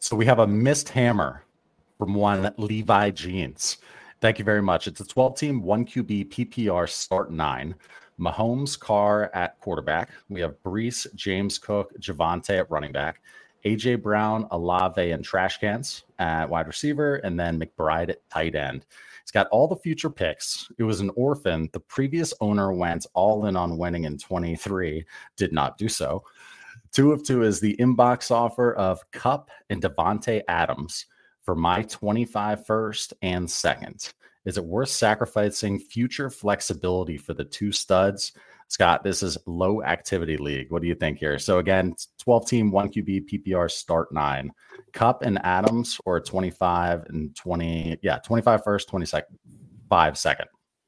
So we have a missed hammer from one Levi Jeans. Thank you very much. It's a 12-team, 1 QB PPR start 9. Mahomes, Carr at quarterback. We have Brees, James Cook, Javonte at running back. A.J. Brown, Olave, and trash cans at wide receiver, and then McBride at tight end. It's got all the future picks. It was an orphan. The previous owner went all in on winning in 23, did not do so. 2 of 2 is the inbox offer of Kupp and Devontae Adams for my 25 first and second. Is it worth sacrificing future flexibility for the 2 studs? Scott, this is low activity league. What do you think here? So again, 12-team, 1 QB PPR start 9. Kupp and Adams, or 25 and 20. Yeah, 25 first, 25 second.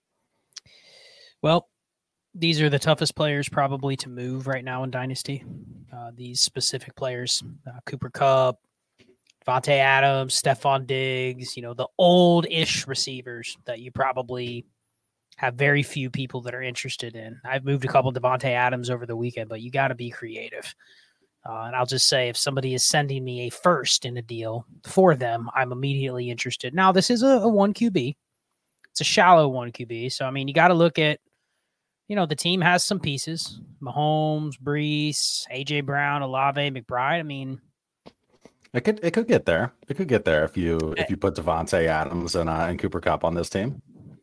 Well, these are the toughest players probably to move right now in Dynasty. These specific players, Cooper Kupp, Devontae Adams, Stephon Diggs, the old-ish receivers that you probably have very few people that are interested in. I've moved a couple of Devontae Adams over the weekend, but you got to be creative. And I'll just say, if somebody is sending me a first in a deal for them, I'm immediately interested. Now, this is a 1 QB. It's a shallow 1 QB. So, you got to look at, the team has some pieces. Mahomes, Brees, A.J. Brown, Olave, McBride. It could get there. It could get there if you put Devontae Adams and Cooper Kupp on this team.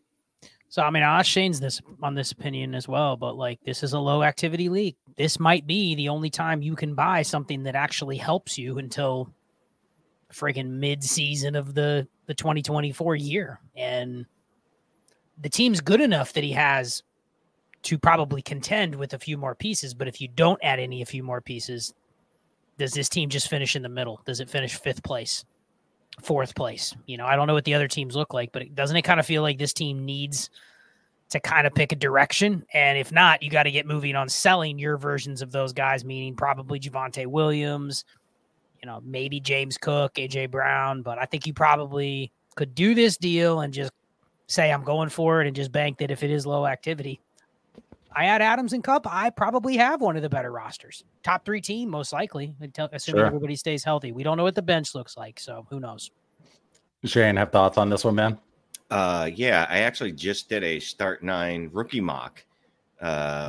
So, I'll ask Shane's on this opinion as well, but this is a low activity league. This might be the only time you can buy something that actually helps you until freaking mid-season of the 2024 year. And the team's good enough that he has to probably contend with a few more pieces. But if you don't add a few more pieces, does this team just finish in the middle? Does it finish 5th place, 4th place? I don't know what the other teams look like, but doesn't it kind of feel like this team needs to kind of pick a direction? And if not, you got to get moving on selling your versions of those guys, meaning probably Javonte Williams, maybe James Cook, A.J. Brown. But I think you probably could do this deal and just say, I'm going for it, and just bank that if it is low activity. I add Adams and Kupp, I probably have one of the better rosters. Top 3 team, most likely, assuming everybody stays healthy. We don't know what the bench looks like, so who knows? Shane, have thoughts on this one, man? Yeah, I actually just did a start 9 rookie mock, 1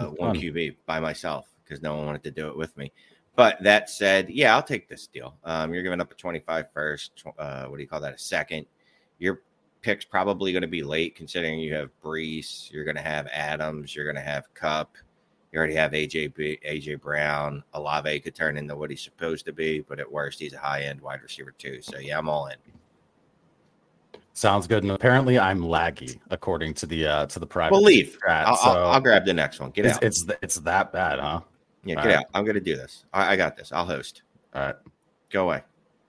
QB by myself because no one wanted to do it with me. But that said, yeah, I'll take this deal. You're giving up a 25 first. What do you call that? A second. Your pick's probably going to be late considering you have Brees. You're going to have Adams. You're going to have Kupp. You already have AJ Brown. Olave could turn into what he's supposed to be, but at worst, he's a high-end wide receiver too. So, yeah, I'm all in. Sounds good. And apparently I'm laggy according to the private. Believe. I'll grab the next one. Get out. It's that bad, huh? Yeah, get out. I'm going to do this. I got this. I'll host. All right. Go away.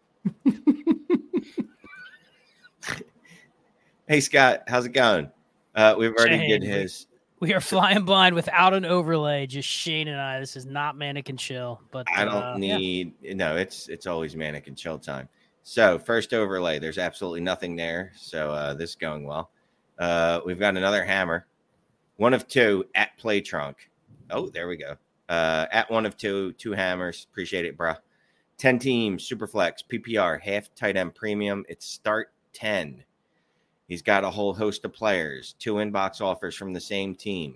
Hey, Scott. How's it going? We've already did his. We are flying blind without an overlay. Just Shane and I. This is not Manic and Chill. But I don't need. Yeah. No, it's always Manic and Chill time. So first overlay. There's absolutely nothing there. So this is going well. We've got another hammer. 1 of 2 at Play Trunk. Oh, there we go. At 1 of 2 hammers. Appreciate it, bro. 10 teams, Superflex, PPR, half tight end premium. It's start 10. He's got a whole host of players, 2 inbox offers from the same team.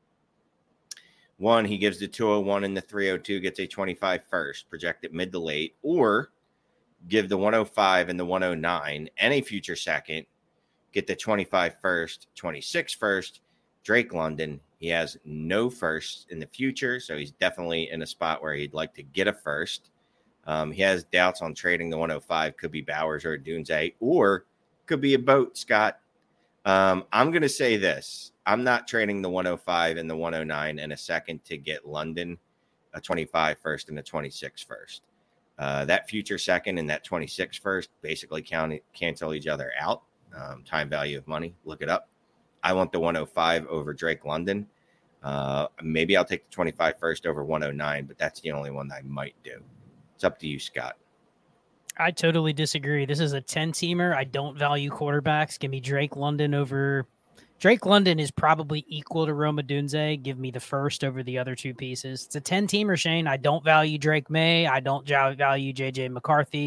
1, he gives the 201 and the 302, gets a 25 first, projected mid to late, or give the 105 and the 109 and a future second, get the 25 first, 26 first. Drake London, he has no firsts in the future, so he's definitely in a spot where he'd like to get a first. He has doubts on trading the 105, could be Bowers or Dunze, or could be a boat, Scott. I'm going to say this. I'm not trading the 105 and the 109 in a second to get London a 25 first and a 26 first. That future second and that 26 first basically cancel each other out. Time value of money. Look it up. I want the 105 over Drake London. Maybe I'll take the 25 first over 109, but that's the only one that I might do. It's up to you, Scott. I totally disagree. This is a 10-teamer. I don't value quarterbacks. Give me Drake London over. Drake London is probably equal to Rome Odunze. Give me the first over the other 2 pieces. It's a 10-teamer, Shane. I don't value Drake May. I don't value J.J. McCarthy.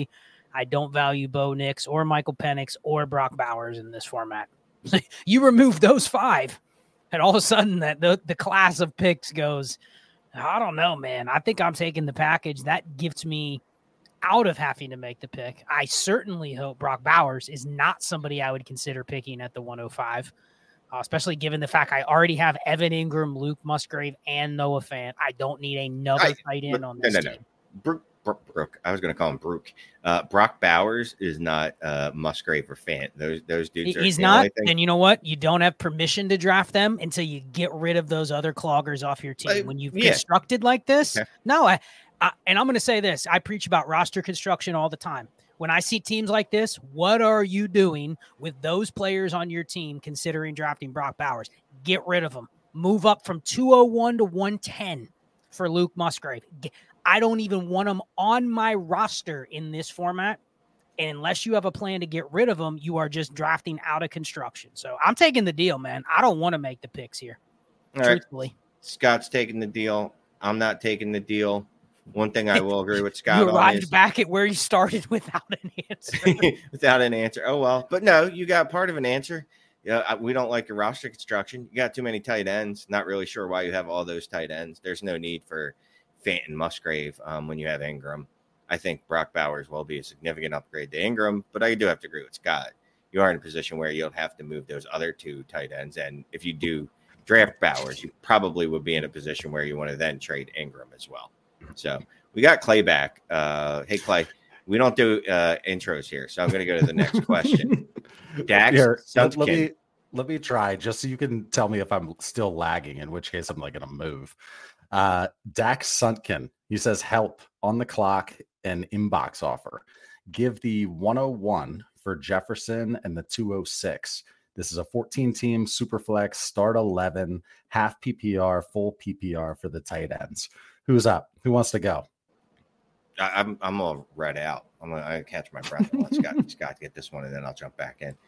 I don't value Bo Nix or Michael Penix or Brock Bowers in this format. You remove those 5, and all of a sudden that the class of picks goes, I don't know, man. I think I'm taking the package. That gets me out of having to make the pick. I certainly hope Brock Bowers is not somebody I would consider picking at the 105, especially given the fact I already have Evan Ingram, Luke Musgrave, and Noah Fant. I don't need another tight end on this team. Brooke. I was going to call him Brooke. Brock Bowers is not Musgrave or Fant. Those dudes are. He's not. And you know what? You don't have permission to draft them until you get rid of those other cloggers off your team. When you've constructed like this, no. And I'm going to say this. I preach about roster construction all the time. When I see teams like this, what are you doing with those players on your team considering drafting Brock Bowers? Get rid of them. Move up from 201 to 110 for Luke Musgrave. I don't even want them on my roster in this format. And unless you have a plan to get rid of them, you are just drafting out of construction. So I'm taking the deal, man. I don't want to make the picks here. All truthfully. Right. Scott's taking the deal. I'm not taking the deal. One thing I will agree with Scott you arrived back at where you started without an answer. Without an answer. Oh, well. But no, you got part of an answer. Yeah, we don't like your roster construction. You got too many tight ends. Not really sure why you have all those tight ends. There's no need for Fant and Musgrave when you have Ingram. I think Brock Bowers will be a significant upgrade to Ingram, but I do have to agree with Scott. You are in a position where you'll have to move those other 2 tight ends, and if you do draft Bowers, you probably would be in a position where you want to then trade Ingram as well. So we got Clay back. Hey, Clay, we don't do intros here, so I'm going to go to the next question. Dax, here, let me try just so you can tell me if I'm still lagging, in which case I'm like going to move. Dax Suntkin, he says, help on the clock and inbox offer. Give the 101 for Jefferson and the 206. This is a 14-team super flex, start 11, half PPR, full PPR for the tight ends. Who's up? Who wants to go? I'm all read out. I'm gonna catch my breath and let Scott get this one, and then I'll jump back in.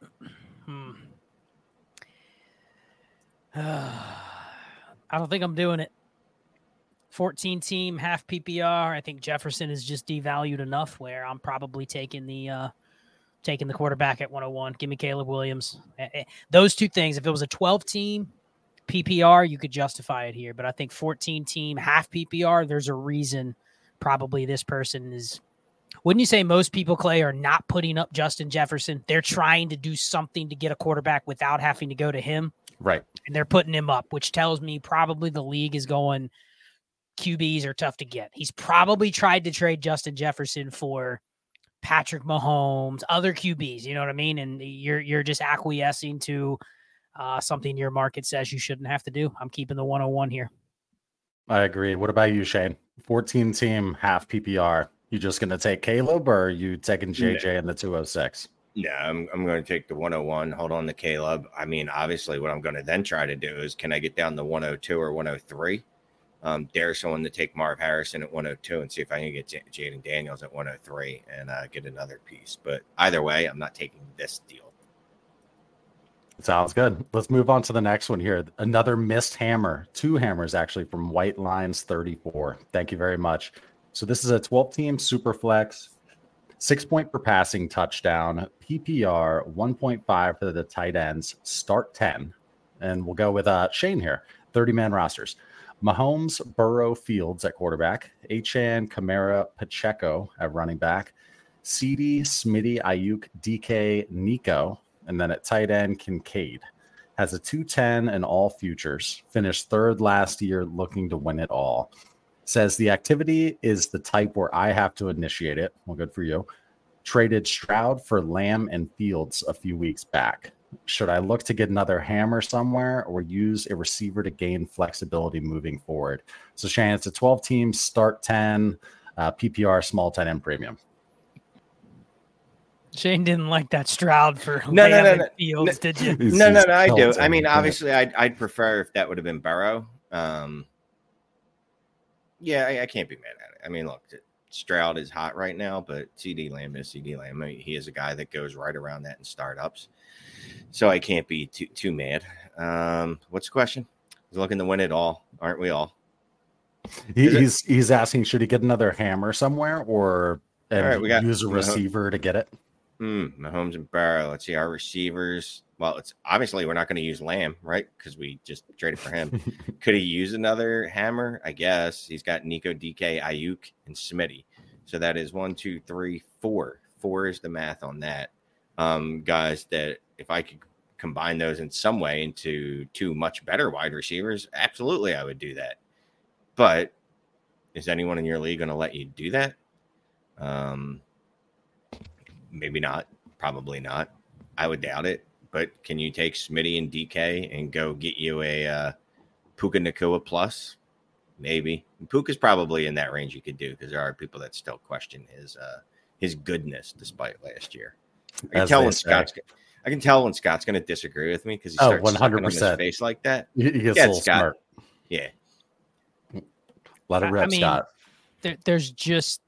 I don't think I'm doing it. 14-team, half PPR. I think Jefferson is just devalued enough where I'm probably taking the quarterback at 101. Give me Caleb Williams. Those 2 things. If it was a 12-team PPR, you could justify it here. But I think 14-team, half PPR, there's a reason probably this person is. Wouldn't you say most people, Clay, are not putting up Justin Jefferson? They're trying to do something to get a quarterback without having to go to him. Right. And they're putting him up, which tells me probably the league is going, QBs are tough to get. He's probably tried to trade Justin Jefferson for Patrick Mahomes, other QBs, you know what I mean? And you're just acquiescing to something your market says you shouldn't have to do. I'm keeping the 101 here. I agree. What about you, Shane? 14-team, half PPR. You just going to take Caleb, or are you taking JJ and the 206? Yeah, I'm going to take the 101. Hold on to Caleb. I mean, obviously, what I'm going to then try to do is, can I get down to 102 or 103? Dare someone to take Marv Harrison at 102 and see if I can get Jaden Daniels at 103 and get another piece. But either way, I'm not taking this deal. Sounds good. Let's move on to the next one here. Another missed hammer. 2 hammers, actually, from White Lines 34. Thank you very much. So this is a 12-team super flex, 6 point per passing touchdown, PPR 1.5 for the tight ends, start 10. And we'll go with Shane here, 30-man rosters. Mahomes, Burrow, Fields at quarterback, Achane, Kamara, Pacheco at running back, CD, Smitty, Ayuk, DK, Nico, and then at tight end, Kincaid. Has a 210 and all futures. Finished 3rd last year, looking to win it all. Says the activity is the type where I have to initiate it. Well, good for you. Traded Stroud for Lamb and Fields a few weeks back. Should I look to get another hammer somewhere or use a receiver to gain flexibility moving forward? So, Shane, it's a 12-team, start 10, PPR, small 10M premium. Shane didn't like that Stroud for Lamb and Fields, did you? No, I do. I mean, obviously, I'd prefer if that would have been Burrow. Yeah, I can't be mad at it. I mean, look, Stroud is hot right now, but CD Lamb is CD Lamb. I mean, he is a guy that goes right around that in startups. So I can't be too mad. What's the question? He's looking to win it all, aren't we all? He's asking, should he get another hammer somewhere, or and All right, we got use a receiver to get it. Mahomes and Burrow. Let's see our receivers. Well, it's obviously we're not going to use Lamb, right? Because we just traded for him. Could he use another hammer? I guess he's got Nico, DK, Ayuk, and Smitty. So that is 1, 2, 3, 4. 4 is the math on that. Guys, that if I could combine those in some way into 2 much better wide receivers, absolutely I would do that. But is anyone in your league going to let you do that? Maybe not. Probably not. I would doubt it. But can you take Smitty and DK and go get you a Puka Nacua plus? Maybe. Puka's probably in that range you could do because there are people that still question his goodness despite last year. I can tell when Scott's going to disagree with me because he starts 100% on his face like that. He gets a little smart. Yeah. Let it rip, Scott. There's just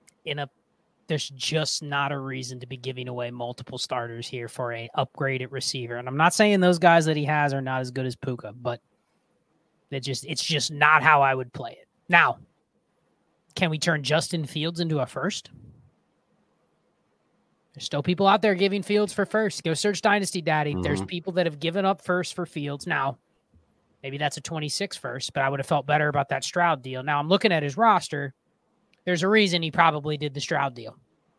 not a reason to be giving away multiple starters here for an upgraded receiver. And I'm not saying those guys that he has are not as good as Puka, but it's just not how I would play it. Now, can we turn Justin Fields into a first? There's still people out there giving Fields for first. Go search Dynasty Daddy. Mm-hmm. There's people that have given up first for Fields. Now, maybe that's a 26 first, but I would have felt better about that Stroud deal. Now, I'm looking at his roster. There's a reason he probably did the Stroud deal.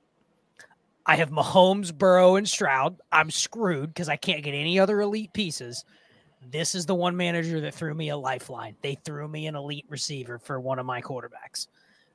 I have Mahomes, Burrow, and Stroud. I'm screwed because I can't get any other elite pieces. This is the one manager that threw me a lifeline. They threw me an elite receiver for one of my quarterbacks.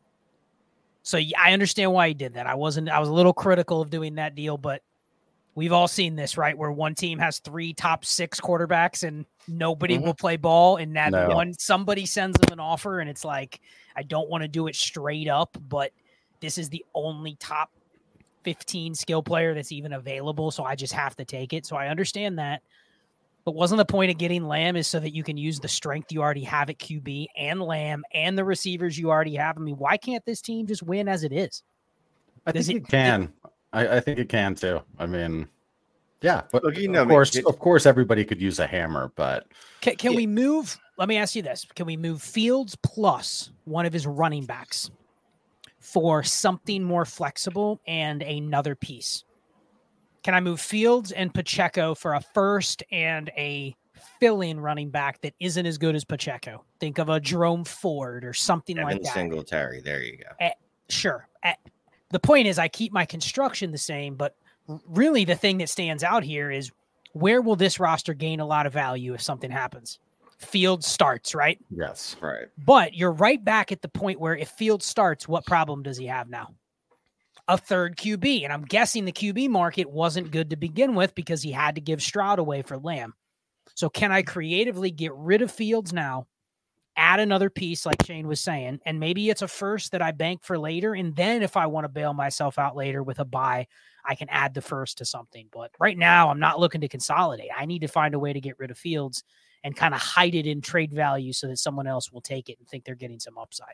So I understand why he did that. I was a little critical of doing that deal, but we've all seen this, right? Where one team has 3 top 6 quarterbacks and nobody will play ball. And somebody sends them an offer and it's like, I don't want to do it straight up, but this is the only top 15 skill player that's even available. So I just have to take it. So I understand that. But wasn't the point of getting Lamb is so that you can use the strength you already have at QB and Lamb and the receivers you already have? I mean, why can't this team just win as it is? I think it can. I think it can too. I mean, yeah, but of course, everybody could use a hammer. But can we move? Let me ask you this: can we move Fields plus one of his running backs for something more flexible and another piece? Can I move Fields and Pacheco for a first and a fill-in running back that isn't as good as Pacheco? Think of a Jerome Ford or something like that. Singletary. There you go. Sure. The point is I keep my construction the same, but really the thing that stands out here is where will this roster gain a lot of value if something happens? Fields starts, right? Yes. Right. But you're right back at the point where if Fields starts, what problem does he have now? A third QB. And I'm guessing the QB market wasn't good to begin with because he had to give Stroud away for Lamb. So can I creatively get rid of Fields now, add another piece like Shane was saying, and maybe it's a first that I bank for later. And then if I want to bail myself out later with a buy, I can add the first to something. But right now I'm not looking to consolidate. I need to find a way to get rid of Fields and kind of hide it in trade value so that someone else will take it and think they're getting some upside.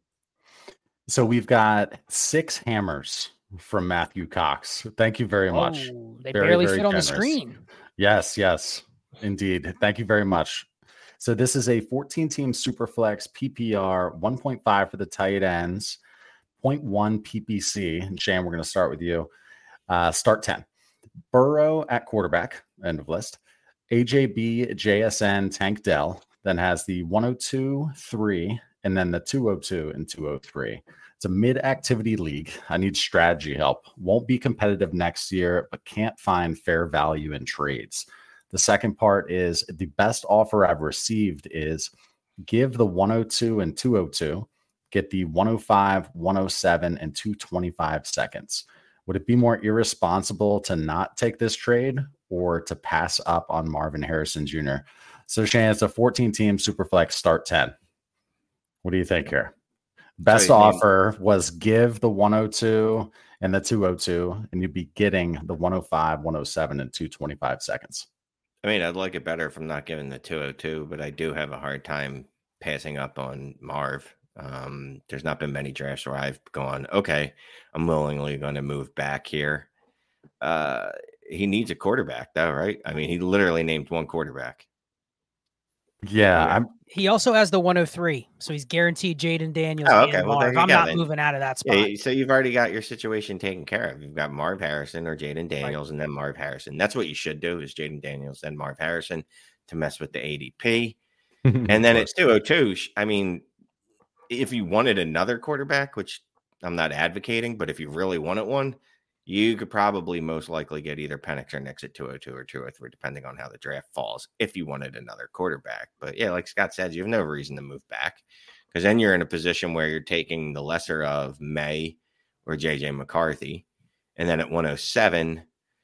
So we've got 6 hammers from Matthew Cox. Thank you very much. They barely fit on the screen. Yes, indeed. Thank you very much. So this is a 14-team Superflex PPR, 1.5 for the tight ends, 0.1 PPC. And Shane, we're going to start with you. Start 10. Burrow at quarterback, end of list. AJB, JSN, Tank Dell, then has the 102, 3, and then the 202 and 203. It's a mid-activity league. I need strategy help. Won't be competitive next year, but can't find fair value in trades. The second part is the best offer I've received is give the 102 and 202, get the 105, 107, and 225 seconds. Would it be more irresponsible to not take this trade or to pass up on Marvin Harrison Jr.? So Shane, it's a 14-team Superflex start 10. What do you think here? Best offer was give the 102 and the 202, and you'd be getting the 105, 107, and 225 seconds. I mean, I'd like it better if I'm not giving the 202, but I do have a hard time passing up on Marv. There's not been many drafts where I've gone, okay, I'm willingly going to move back here. He needs a quarterback, though, right? I mean, he literally named one quarterback. Yeah, He also has the 103, so he's guaranteed Jaden Daniels. Oh, okay. And Well, there Marv. you I'm go, not then. moving out of that spot. Yeah, so you've already got your situation taken care of. You've got Marv Harrison or Jaden Daniels, and then Marv Harrison. That's what you should do is Jaden Daniels, then Marv Harrison to mess with the ADP. And then it's 202. I mean, if you wanted another quarterback, which I'm not advocating, but if you really wanted one, you could probably most likely get either Penix or Nix at 202 or 203, depending on how the draft falls, if you wanted another quarterback. But yeah, like Scott said, you have no reason to move back because then you're in a position where you're taking the lesser of May or JJ McCarthy. And then at 107,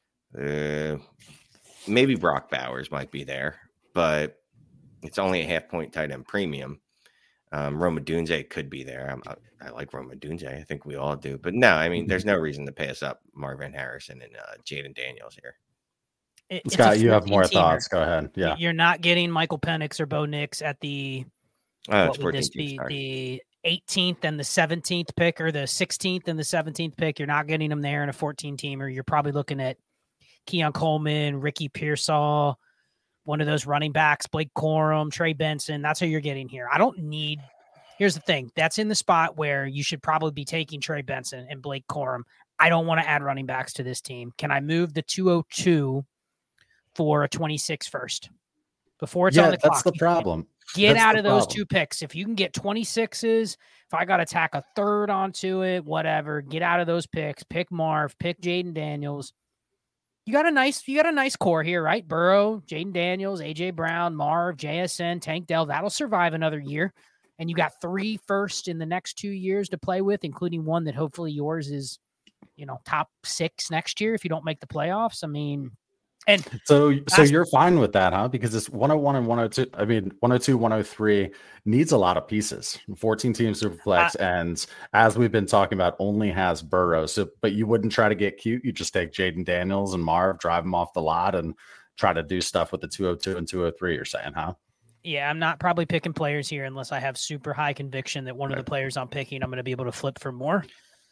maybe Brock Bowers might be there, but it's only a half-point tight end premium. Rome Odunze could be there. I like Rome Odunze. I think we all do. But no, I mean, there's no reason to pass up Marvin Harrison and Jaden Daniels here. Scott, you have more thoughts. Go ahead. Yeah. You're not getting Michael Penix or Bo Nix at the what would this be? The 18th and the 17th pick, or the 16th and the 17th pick. You're not getting them there in a 14-teamer. You're probably looking at Keon Coleman, Ricky Pearsall, one of those running backs, Blake Corum, Trey Benson. That's who you're getting here. I don't need. Here's the thing. That's in the spot where you should probably be taking Trey Benson and Blake Corum. I don't want to add running backs to this team. Can I move the 202 for a 26 first before it's on the clock? That's the problem. Get out of those two picks. If you can get 26s, if I got to tack a third onto it, whatever, get out of those picks. Pick Marv, pick Jaden Daniels. You got a nice core here, right? Burrow, Jaden Daniels, AJ Brown, Marv, JSN, Tank Dell. That'll survive another year. And you got 3 firsts in the next 2 years to play with, including one that hopefully yours is, top 6 next year if you don't make the playoffs. I mean, and so you're fine with that, huh? Because it's 101 and 102. I mean, 102, 103 needs a lot of pieces. 14 team Superflex, and as we've been talking about, only has Burrow. So, but you wouldn't try to get cute. You just take Jaden Daniels and Marv, drive them off the lot, and try to do stuff with the 202 and 203. You're saying, huh? Yeah, I'm not probably picking players here unless I have super high conviction that one of the players I'm picking, I'm going to be able to flip for more.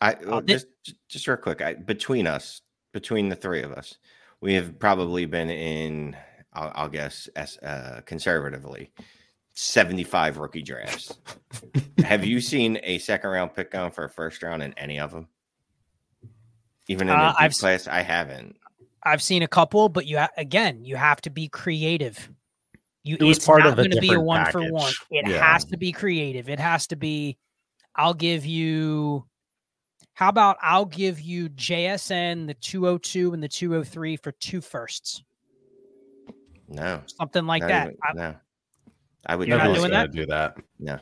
Just real quick, between the three of us, we have probably been in, I'll guess, conservatively, 75 rookie drafts. Have you seen a second round pick going for a first round in any of them? Even in the deep class, I haven't. I've seen a couple, but you have to be creative. It's part of going to be a 1-for-1. It has to be creative. It has to be. I'll give you JSN, the 202 and the 203 for 2 firsts? No, something like that. No, I would not doing that. Do that. No.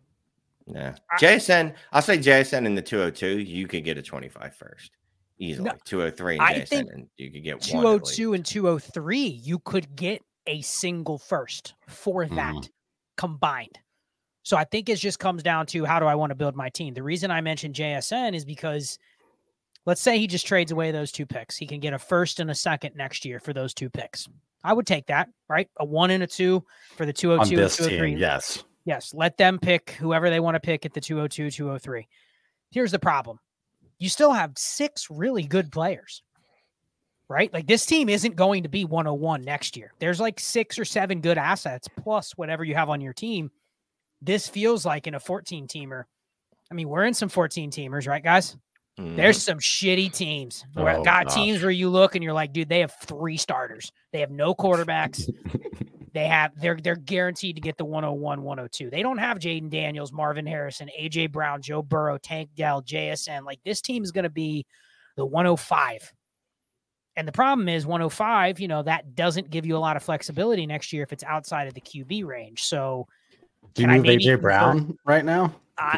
JSN. I'll say JSN in the 202. You could get a 25 first easily. No, 203 and JSN, and you could get 202 and 203. You could get a single first for that combined. So I think it just comes down to how do I want to build my team. The reason I mentioned JSN is because let's say he just trades away those 2 picks. He can get a first and a second next year for those 2 picks. I would take that, right? A 1 and a 2 for the 202 and 203. Team, yes. Yes. Let them pick whoever they want to pick at the 202, 203. Here's the problem. You still have 6 really good players. Right? Like this team isn't going to be 101 next year. There's like 6 or 7 good assets plus whatever you have on your team. This feels like in a 14-teamer. I mean, we're in some 14-teamers, right, guys? There's some shitty teams. Teams where you look and you're like, dude, they have 3 starters. They have no quarterbacks. They're guaranteed to get the 101, 102. They don't have Jaden Daniels, Marvin Harrison, AJ Brown, Joe Burrow, Tank Dell, JSN. Like this team is going to be the 105. And the problem is 105, that doesn't give you a lot of flexibility next year if it's outside of the QB range. So do you move AJ Brown right now?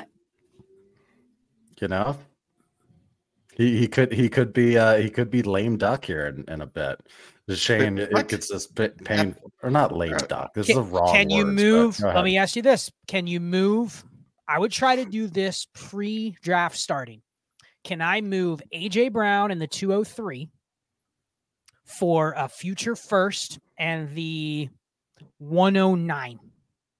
He could be lame duck here in a bit. The shame it gets this bit pain or not lame duck. This is a wrong. Can you move? Let me ask you this. Can you move? I would try to do this pre-draft starting. Can I move AJ Brown in the 203? For a future first and the 109.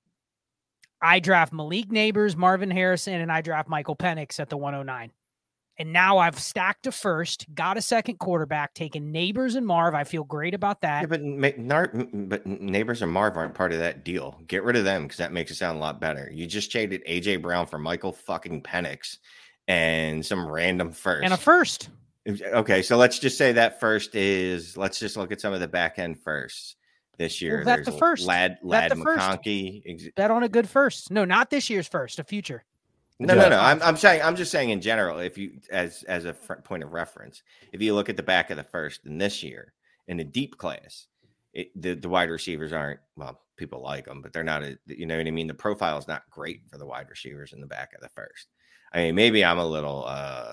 I draft Malik Neighbors, Marvin Harrison, and I draft Michael Penix at the 109. And now I've stacked a first, got a second quarterback, taken Neighbors and Marv. I feel great about that. Yeah, but Neighbors and Marv aren't part of that deal. Get rid of them because that makes it sound a lot better. You just traded AJ Brown for Michael fucking Penix and some random first. And a first. Okay, so let's just say that first is. Let's just look at some of the back end firsts this year. Well, that's the first. Lad McConkey. Bet on a good first. No, not this year's first. A future. No. I'm just saying in general. If you, as a point of reference, if you look at the back of the first in this year in the deep class, the wide receivers aren't, well, people like them, but they're not. You know what I mean? The profile is not great for the wide receivers in the back of the first. I mean, maybe I'm a little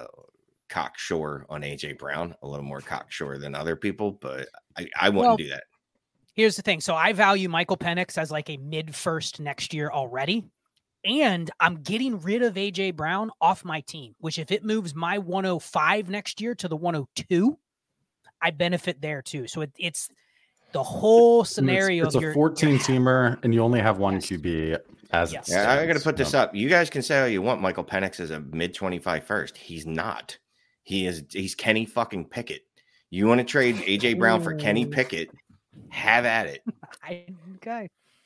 cocksure on AJ Brown, a little more cocksure than other people, but I wouldn't do that. Here's the thing. So I value Michael Penix as like a mid first next year already. And I'm getting rid of AJ Brown off my team, which if it moves my 105 next year to the 102, I benefit there too. So it's the whole scenario. It's a 14-teamer, and you only have one QB. I'm going to put this up. You guys can say how you want. Michael Penix is a mid 25 first. He's not. He's Kenny fucking Pickett. You want to trade AJ Brown for Kenny Pickett? Have at it. Okay.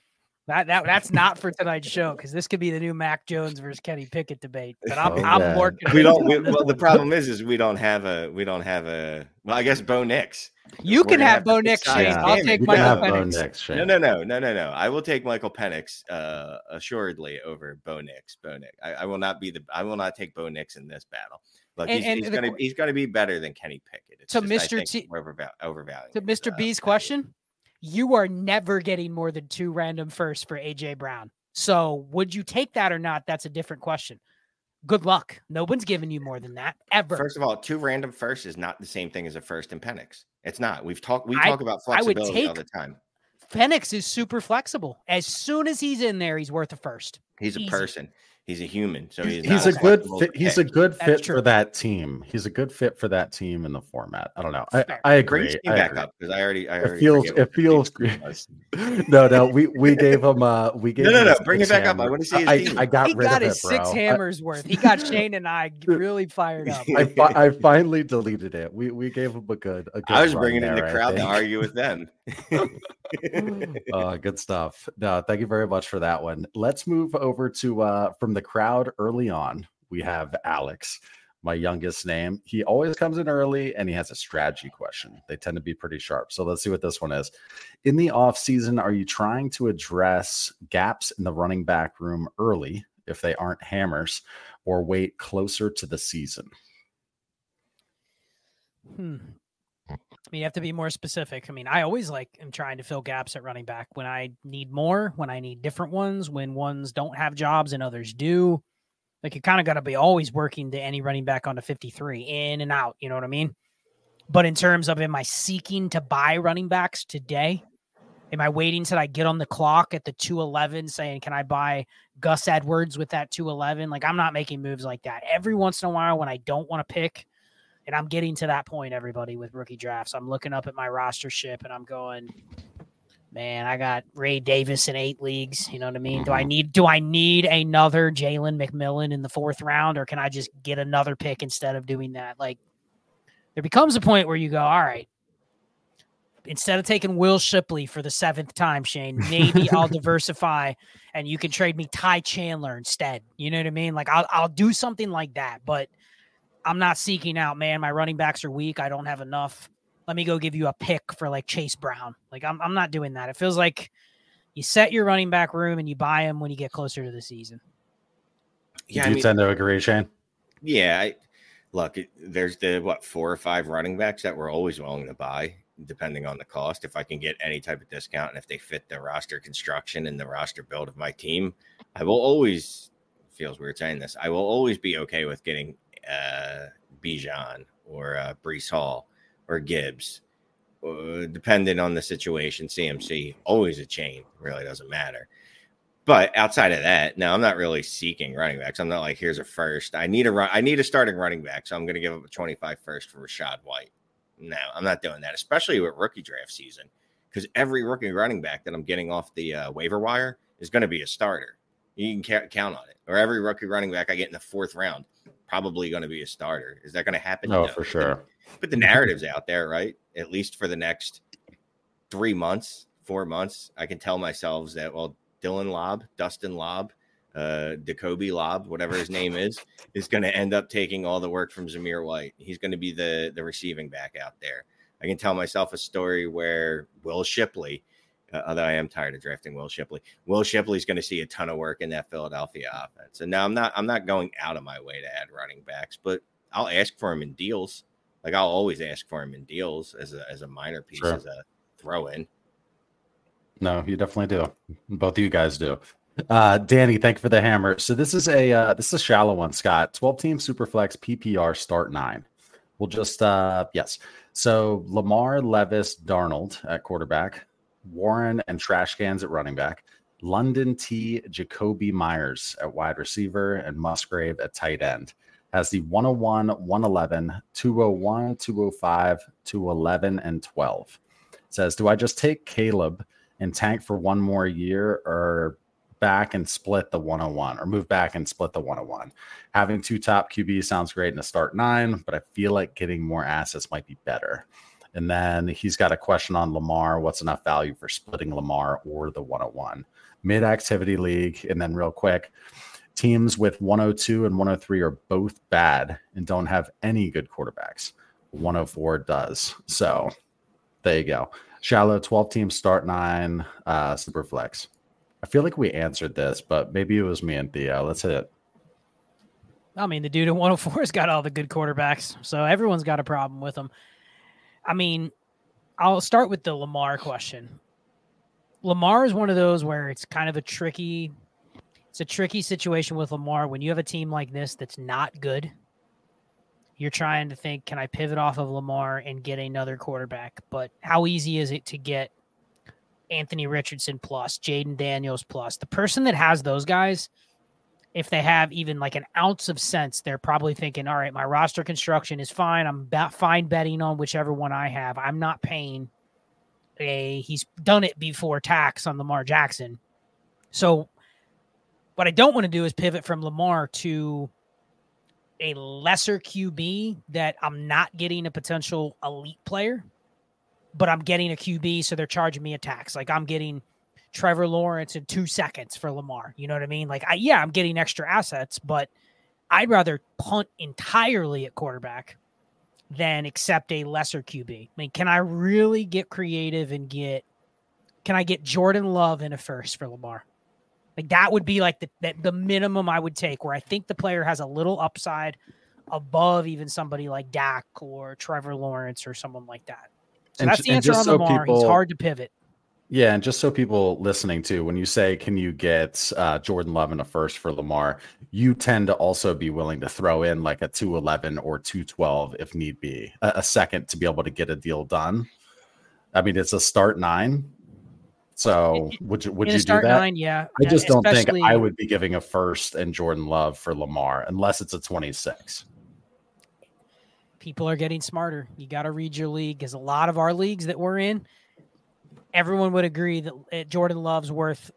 That's not for tonight's show because this could be the new Mac Jones versus Kenny Pickett debate. But I'm working. Well, the problem is we don't have a. Well, I guess Bo Nix. You can have Bo Nix, Shane. I'll take Michael Penix. No. I will take Michael Penix assuredly over Bo Nix. I will not take Bo Nix in this battle. Look, he's going to be better than Kenny Pickett. It's so, just, Mr. T, overvalued. To Mr. B's question. You are never getting more than 2 random firsts for AJ Brown. So would you take that or not? That's a different question. Good luck. No one's giving you more than that ever. First of all, 2 random firsts is not the same thing as a first in Penix. It's not. We talk about flexibility all the time. Penix is super flexible. As soon as he's in there, he's worth a first. He's a person. He's a human, so he's a good fit. He's a good fit for that team. He's a good fit for that team in the format. I don't know. I agree. Back up because I already it feels great. No. We gave him. No. Bring it back up. I want to see his team. I got he rid got of his it, bro. 6 hammers worth. He got Shane and I really fired up. I finally deleted it. We gave him a good. I was bringing in the crowd to argue with them. Good stuff. No, thank you very much for that one. Let's move over to from the crowd early on. We have Alex, my youngest name. He always comes in early and he has a strategy question. They tend to be pretty sharp. So let's see what this one is. In the off season, are you trying to address gaps in the running back room early if they aren't hammers, or wait closer to the season? I mean, you have to be more specific. I mean, I always am trying to fill gaps at running back when I need more, when I need different ones, when ones don't have jobs and others do. Like, you kind of got to be always working to any running back on the 53 in and out. You know what I mean? But in terms of, am I seeking to buy running backs today? Am I waiting till I get on the clock at the 211 saying, can I buy Gus Edwards with that 211? Like, I'm not making moves like that. Every once in a while when I don't want to pick, and I'm getting to that point, everybody, with rookie drafts, I'm looking up at my roster ship and I'm going, man, I got Ray Davis in 8 leagues. You know what I mean? Do I need another Jalen McMillan in the 4th round, or can I just get another pick instead of doing that? Like, there becomes a point where you go, all right, instead of taking Will Shipley for the 7th time, Shane, maybe I'll diversify and you can trade me Ty Chandler instead. You know what I mean? Like, I'll do something like that, but I'm not seeking out, man, my running backs are weak. I don't have enough. Let me go give you a pick for like Chase Brown. Like, I'm not doing that. It feels like you set your running back room and you buy him when you get closer to the season. Yeah, you tend to agree, Shane? Yeah. Look, there's the 4 or 5 running backs that we're always willing to buy, depending on the cost. If I can get any type of discount and if they fit the roster construction and the roster build of my team, I will always, feels weird saying this, I will always be okay with getting Bijan or Breece Hall or Gibbs, depending on the situation. CMC, always a chain, really doesn't matter. But outside of that, no, I'm not really seeking running backs. I'm not like, here's a first. I need a starting running back, so I'm going to give up a 25 first for Rachaad White. No, I'm not doing that, especially with rookie draft season, because every rookie running back that I'm getting off the waiver wire is going to be a starter. You can count on it. Or every rookie running back I get in the 4th round, probably going to be a starter. Is that going to happen? No, for sure. But the narrative's out there, right? At least for the next 3 months, 4 months, I can tell myself that, well, Dylan Lobb, Dustin Lobb, Jacoby Lobb, whatever his name is going to end up taking all the work from Zamir White. He's going to be the receiving back out there. I can tell myself a story where Will Shipley, although I am tired of drafting Will Shipley's going to see a ton of work in that Philadelphia offense. And now I'm not going out of my way to add running backs, but I'll ask for him in deals. Like I'll always ask for him in deals as a minor piece, sure, as a throw in. No, you definitely do. Both of you guys do. Danny, thank you for the hammer. So this is a shallow one, Scott. 12-team Superflex PPR start 9. We'll just yes. So Lamar, Levis, Darnold at quarterback, Warren and trash cans at running back, London T, Jacoby Myers at wide receiver, and Musgrave at tight end. Has the 101, 111, 201, 205, 211, and 12. It says, do I just take Caleb and tank for one more year, or back and split the 101, or move back and split the 101? Having 2 top QBs sounds great in a start 9, but I feel like getting more assets might be better. And then he's got a question on Lamar. What's enough value for splitting Lamar or the 101? Mid-activity league. And then real quick, teams with 102 and 103 are both bad and don't have any good quarterbacks. 104 does. So there you go. Shallow 12-team start 9, Superflex. I feel like we answered this, but maybe it was me and Theo. Let's hit it. I mean, the dude in 104's got all the good quarterbacks, so everyone's got a problem with them. I mean, I'll start with the Lamar question. Lamar is one of those where it's kind of a tricky situation with Lamar. When you have a team like this that's not good, you're trying to think, can I pivot off of Lamar and get another quarterback? But how easy is it to get Anthony Richardson plus, Jaden Daniels plus? The person that has those guys, if they have even like an ounce of sense, they're probably thinking, all right, my roster construction is fine. I'm fine betting on whichever one I have. I'm not paying he's done it before tax on Lamar Jackson. So what I don't want to do is pivot from Lamar to a lesser QB that I'm not getting a potential elite player, but I'm getting a QB, so they're charging me a tax. Like I'm getting Trevor Lawrence in 2 seconds for Lamar. You know what I mean? Like, I'm getting extra assets, but I'd rather punt entirely at quarterback than accept a lesser QB. I mean, can I really get creative and can I get Jordan Love in a first for Lamar? Like that would be like the minimum I would take, where I think the player has a little upside above even somebody like Dak or Trevor Lawrence or someone like that. So that's the answer on Lamar. He's hard to pivot. Yeah, and just so people listening too, when you say, can you get Jordan Love in a first for Lamar, you tend to also be willing to throw in like a 211 or 212 if need be, a second to be able to get a deal done. I mean, it's a start 9. So would you do that? 9, yeah. I just don't think I would be giving a first and Jordan Love for Lamar unless it's a 26. People are getting smarter. You got to read your league, because a lot of our leagues that we're in, everyone would agree that Jordan Love's worth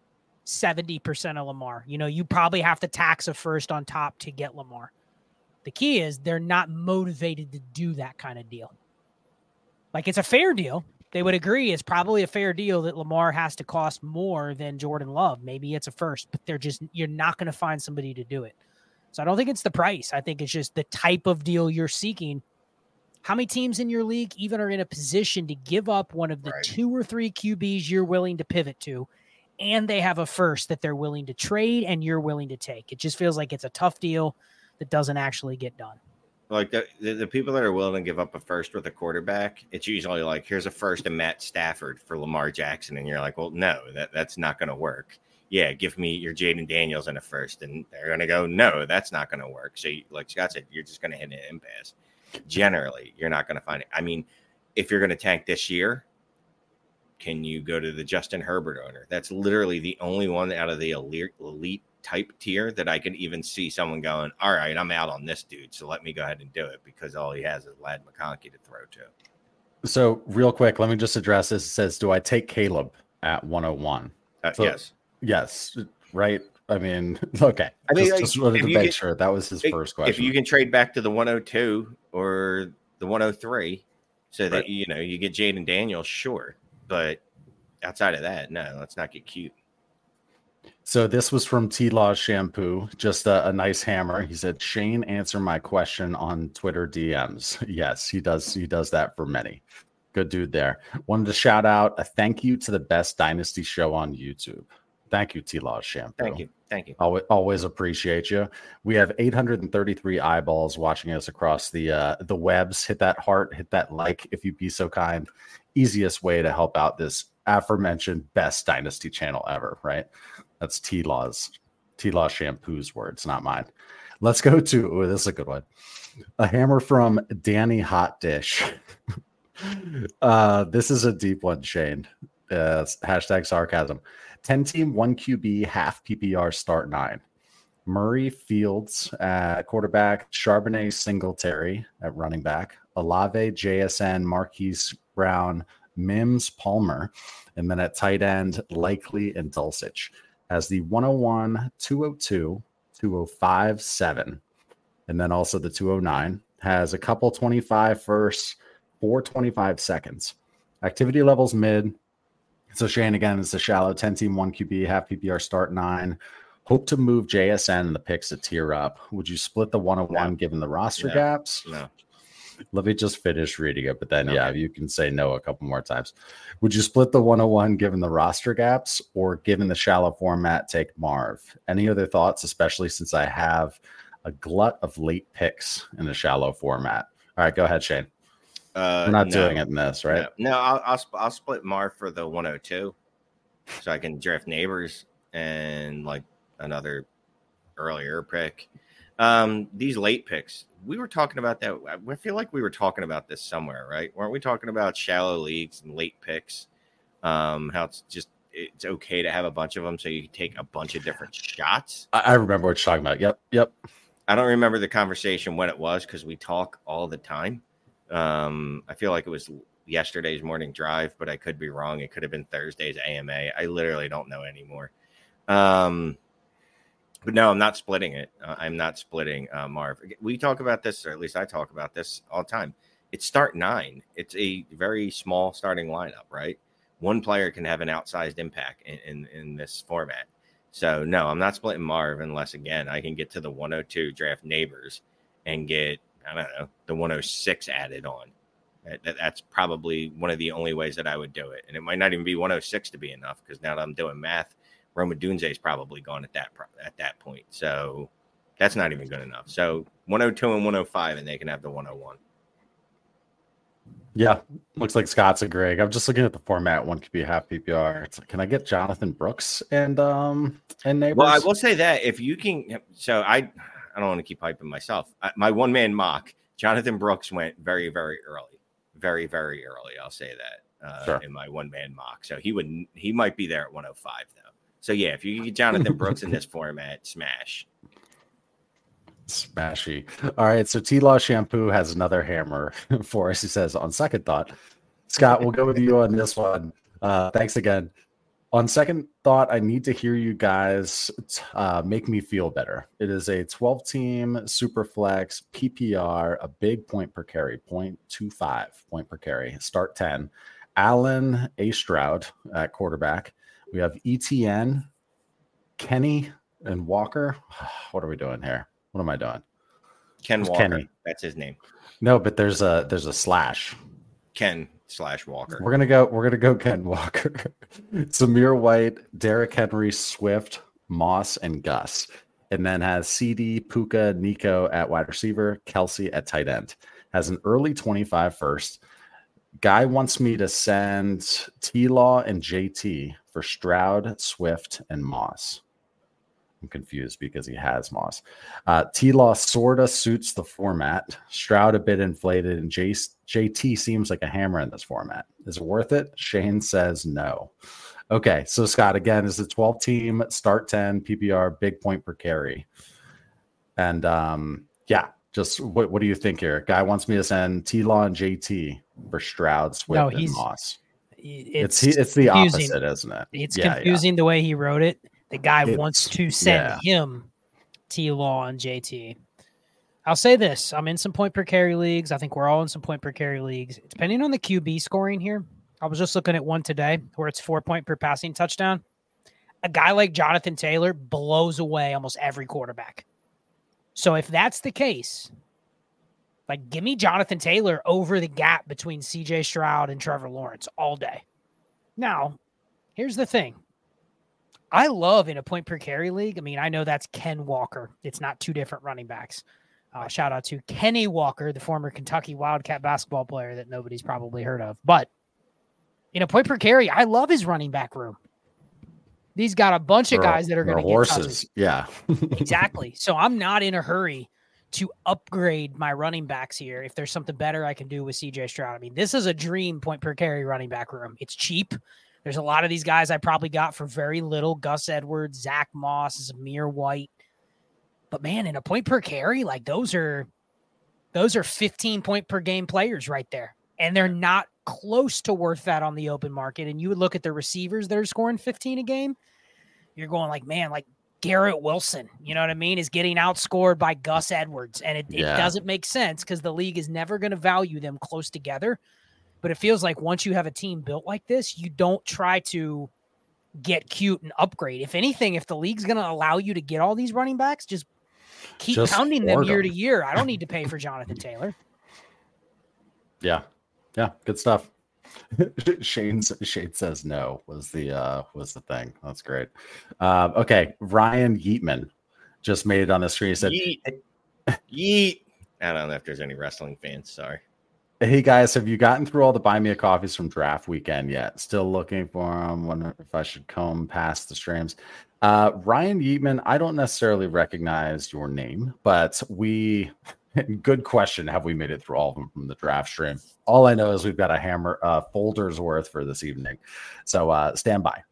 70% of Lamar. You know, you probably have to tax a first on top to get Lamar. The key is they're not motivated to do that kind of deal. Like, it's a fair deal. They would agree it's probably a fair deal that Lamar has to cost more than Jordan Love. Maybe it's a first, but you're not going to find somebody to do it. So I don't think it's the price. I think it's just the type of deal you're seeking. How many teams in your league even are in a position to give up one of the 2 or 3 QBs you're willing to pivot to, and they have a first that they're willing to trade and you're willing to take? It just feels like it's a tough deal that doesn't actually get done. Like the people that are willing to give up a first with a quarterback, it's usually like, here's a first and Matt Stafford for Lamar Jackson. And you're like, well, no, that's not going to work. Yeah, give me your Jaden Daniels in a first. And they're going to go, no, that's not going to work. So like Scott said, you're just going to hit an impasse. Generally, you're not going to find it. I mean, if you're going to tank this year, can you go to the Justin Herbert owner? That's literally the only one out of the elite type tier that I can even see someone going, all right, I'm out on this dude, so let me go ahead and do it, because all he has is Ladd McConkey to throw to. So real quick, let me just address this. It says, do I take Caleb at 101? Yes. Yes, right. I mean, okay. I mean, just wanted to make sure that was his first question. If you can trade back to the 102 or the 103 so that, you get Jaden Daniels, sure. But outside of that, no, let's not get cute. So this was from T-Law Shampoo, just a nice hammer. He said, Shane, answer my question on Twitter DMs. Yes, he does. He does that for many. Good dude there. Wanted to shout out a thank you to the best Dynasty show on YouTube. Thank you, T-Law Shampoo. Thank you. Always appreciate you. We have 833 eyeballs watching us across the webs. Hit that heart, hit that like if you'd be so kind. Easiest way to help out this aforementioned best Dynasty channel ever, right? That's T-Law Shampoo's words, not mine. Let's go to, this is a good one. A hammer from Danny Hot Dish. This is a deep one, Shane. Hashtag sarcasm. 10-team, 1 QB, half PPR, start 9. Murray, Fields at quarterback, Charbonnet, Singletary at running back, Olave, JSN, Marquise Brown, Mims, Palmer, and then at tight end, Likely and Dulcich. Has the 101, 202, 205, 7, and then also the 209. Has a couple 25 firsts, 425 seconds. Activity levels mid. So Shane, again, it's a shallow 10-team, 1 QB, half PPR, start 9. Hope to move JSN and the picks a tier up. Would you split the 101 given the roster gaps? No. Let me just finish reading it, but then, you can say no a couple more times. Would you split the 101 given the roster gaps, or given the shallow format, take Marv? Any other thoughts, especially since I have a glut of late picks in the shallow format? All right, go ahead, Shane. We're not doing it in this, right? No, I'll split Marv for the 102 so I can draft Neighbors and like another earlier pick. These late picks, we were talking about that. I feel like we were talking about this somewhere, right? Weren't we talking about shallow leagues and late picks? How it's okay to have a bunch of them so you can take a bunch of different shots. I remember what you're talking about. Yep. I don't remember the conversation when it was because we talk all the time. I feel like it was yesterday's morning drive, but I could be wrong. It could have been Thursday's AMA. I literally don't know anymore. But no, I'm not splitting it. I'm not splitting Marv. We talk about this, or at least I talk about this all the time. It's start 9. It's a very small starting lineup, right? One player can have an outsized impact in this format. So, no, I'm not splitting Marv unless, again, I can get to the 102, draft Neighbors, and get, I don't know, the 106 added on. That's probably one of the only ways that I would do it. And it might not even be 106 to be enough, because now that I'm doing math, Roma Dunze is probably gone at that point. So that's not even good enough. So 102 and 105, and they can have the 101. Yeah, looks like Scott's agreeing. I'm just looking at the format. One could be a half PPR. It's like, can I get Jonathan Brooks and Neighbors? Well, I will say that if you can. So I don't want to keep hyping myself. My one-man mock, Jonathan Brooks went very, very early. Very, very early. I'll say that in my one-man mock. So he might be there at 105 though. So yeah, if you can get Jonathan Brooks in this format, smash. Smashy. All right, so T-Law Shampoo has another hammer for us. He says, on second thought, Scott, we'll go with you on this one. Thanks again. On second thought, I need to hear you guys make me feel better. It is a 12-team super flex PPR, a big point per carry, 0.25 point per carry, start 10. Allen A. Stroud at quarterback. We have ETN, Kenny, and Walker. What are we doing here? What am I doing? Ken Walker. Kenny. That's his name. No, but there's a slash. Ken/Walker. We're gonna go Ken Walker. Zamir White, Derrick Henry, Swift, Moss, and Gus. And then has CD, Puka, Nico at wide receiver, Kelsey at tight end. Has an early 25 first. Guy wants me to send T-Law and JT for Stroud, Swift, and Moss. I'm confused because he has Moss. T-Law sort of suits the format. Stroud a bit inflated, and JT seems like a hammer in this format. Is it worth it? Shane says no. Okay, so Scott, again, is the 12-team, start 10, PPR, big point per carry. And just what do you think here? Guy wants me to send T-Law and JT for Stroud, Swift, and Moss. It's the opposite, isn't it? It's confusing the way he wrote it. The guy wants to send him T-Law and JT. I'll say this. I'm in some point per carry leagues. I think we're all in some point per carry leagues. Depending on the QB scoring here, I was just looking at one today where it's 4 point per passing touchdown. A guy like Jonathan Taylor blows away almost every quarterback. So if that's the case, like give me Jonathan Taylor over the gap between CJ Stroud and Trevor Lawrence all day. Now, here's the thing. I love in a point per carry league. I mean, I know that's Ken Walker. It's not two different running backs. Shout out to Kenny Walker, the former Kentucky Wildcat basketball player that nobody's probably heard of. But in a point per carry, I love his running back room. He's got a bunch of guys that are going to get horses. Touches. Yeah, exactly. So I'm not in a hurry to upgrade my running backs here. If there's something better I can do with CJ Stroud, I mean, this is a dream point per carry running back room. It's cheap. There's a lot of these guys I probably got for very little. Gus Edwards, Zach Moss, Zamir White. But man, in a point per carry, like those are 15 point per game players right there. And they're not close to worth that on the open market. And you would look at the receivers that are scoring 15 a game. You're going like, man, like Garrett Wilson, you know what I mean, is getting outscored by Gus Edwards. And it doesn't make sense because the league is never going to value them close together. But it feels like once you have a team built like this, you don't try to get cute and upgrade. If anything, if the league's going to allow you to get all these running backs, just keep pounding them year to year. I don't need to pay for Jonathan Taylor. Yeah. Good stuff. Shane says no was the thing. That's great. Okay. Ryan Yeatman just made it on the screen. He said, Yeet. I don't know if there's any wrestling fans. Sorry. Hey guys, have you gotten through all the buy me a coffees from draft weekend yet? Still looking for them. Wonder if I should comb past the streams. Ryan Yeatman, I don't necessarily recognize your name, but good question. Have we made it through all of them from the draft stream? All I know is we've got a hammer folders worth for this evening. So stand by.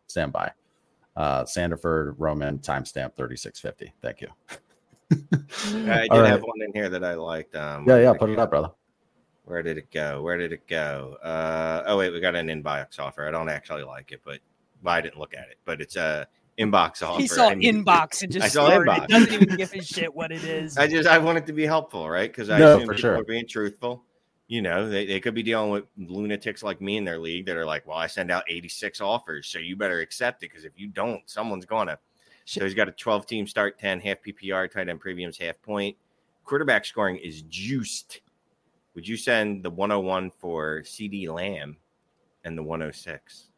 Sandiford Roman timestamp 3650. Thank you. I did have one in here that I liked. Yeah, put it up, brother. Where did it go? Oh wait, we got an inbox offer. I don't actually like it, but I didn't look at it. But it's a inbox offer. He saw inbox and just I saw inbox. It doesn't even give a shit what it is. I want it to be helpful, right? Because I assume people are being truthful. You know, they could be dealing with lunatics like me in their league that are like, well, I send out 86 offers, so you better accept it because if you don't, someone's gonna. So he's got a 12-team start, 10 half PPR, tight end premiums, half point. Quarterback scoring is juiced. Would you send the 101 for CD Lamb and the 106?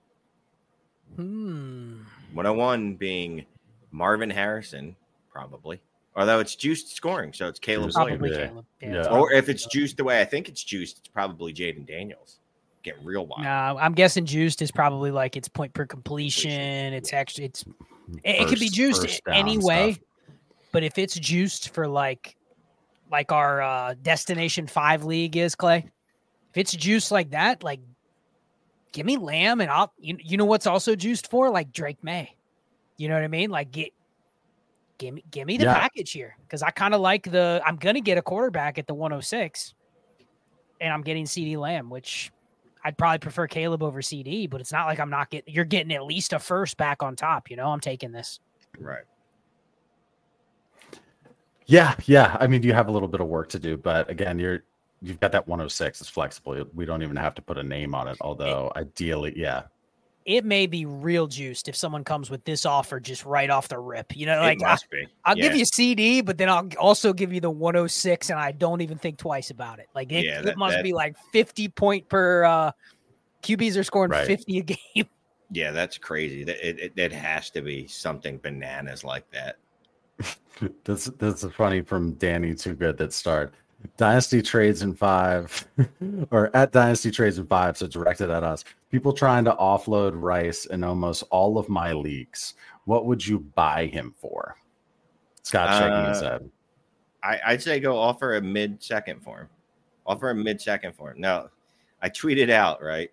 101 being Marvin Harrison, probably. Although it's juiced scoring, so it's Caleb Williams. Yeah. Or if it's juiced the way I think it's juiced, it's probably Jaden Daniels. Get real wild. No, I'm guessing juiced is probably like it's point per completion. It's actually it could be juiced anyway, but if it's juiced for like our Destination 5 league is, Clay, if it's juiced like that, like give me Lamb and I'll you know what's also juiced for, like Drake May. You know what I mean? Like give me the package here because I kind of like I'm gonna get a quarterback at the 106, and I'm getting CD Lamb, which I'd probably prefer Caleb over CD, but it's not like I'm not getting. You're getting at least a first back on top. You know, I'm taking this. Right. Yeah. I mean, you have a little bit of work to do, but again, you've got that 106. It's flexible. We don't even have to put a name on it. Although ideally, yeah. It may be real juiced if someone comes with this offer just right off the rip. You know, like I'll give you CD, but then I'll also give you the 106, and I don't even think twice about it. Like it must be like 50 point per QBs are scoring 50 a game. Yeah, that's crazy. It has to be something bananas like that. That's funny from Danny Too Good that start. Dynasty Trades in 5 or at Dynasty Trades in 5, so directed at us. People trying to offload Rice in almost all of my leagues. What would you buy him for? Scott shaking his head. I'd say go offer a mid-second for him. Offer a mid-second for him. No, I tweeted out, right?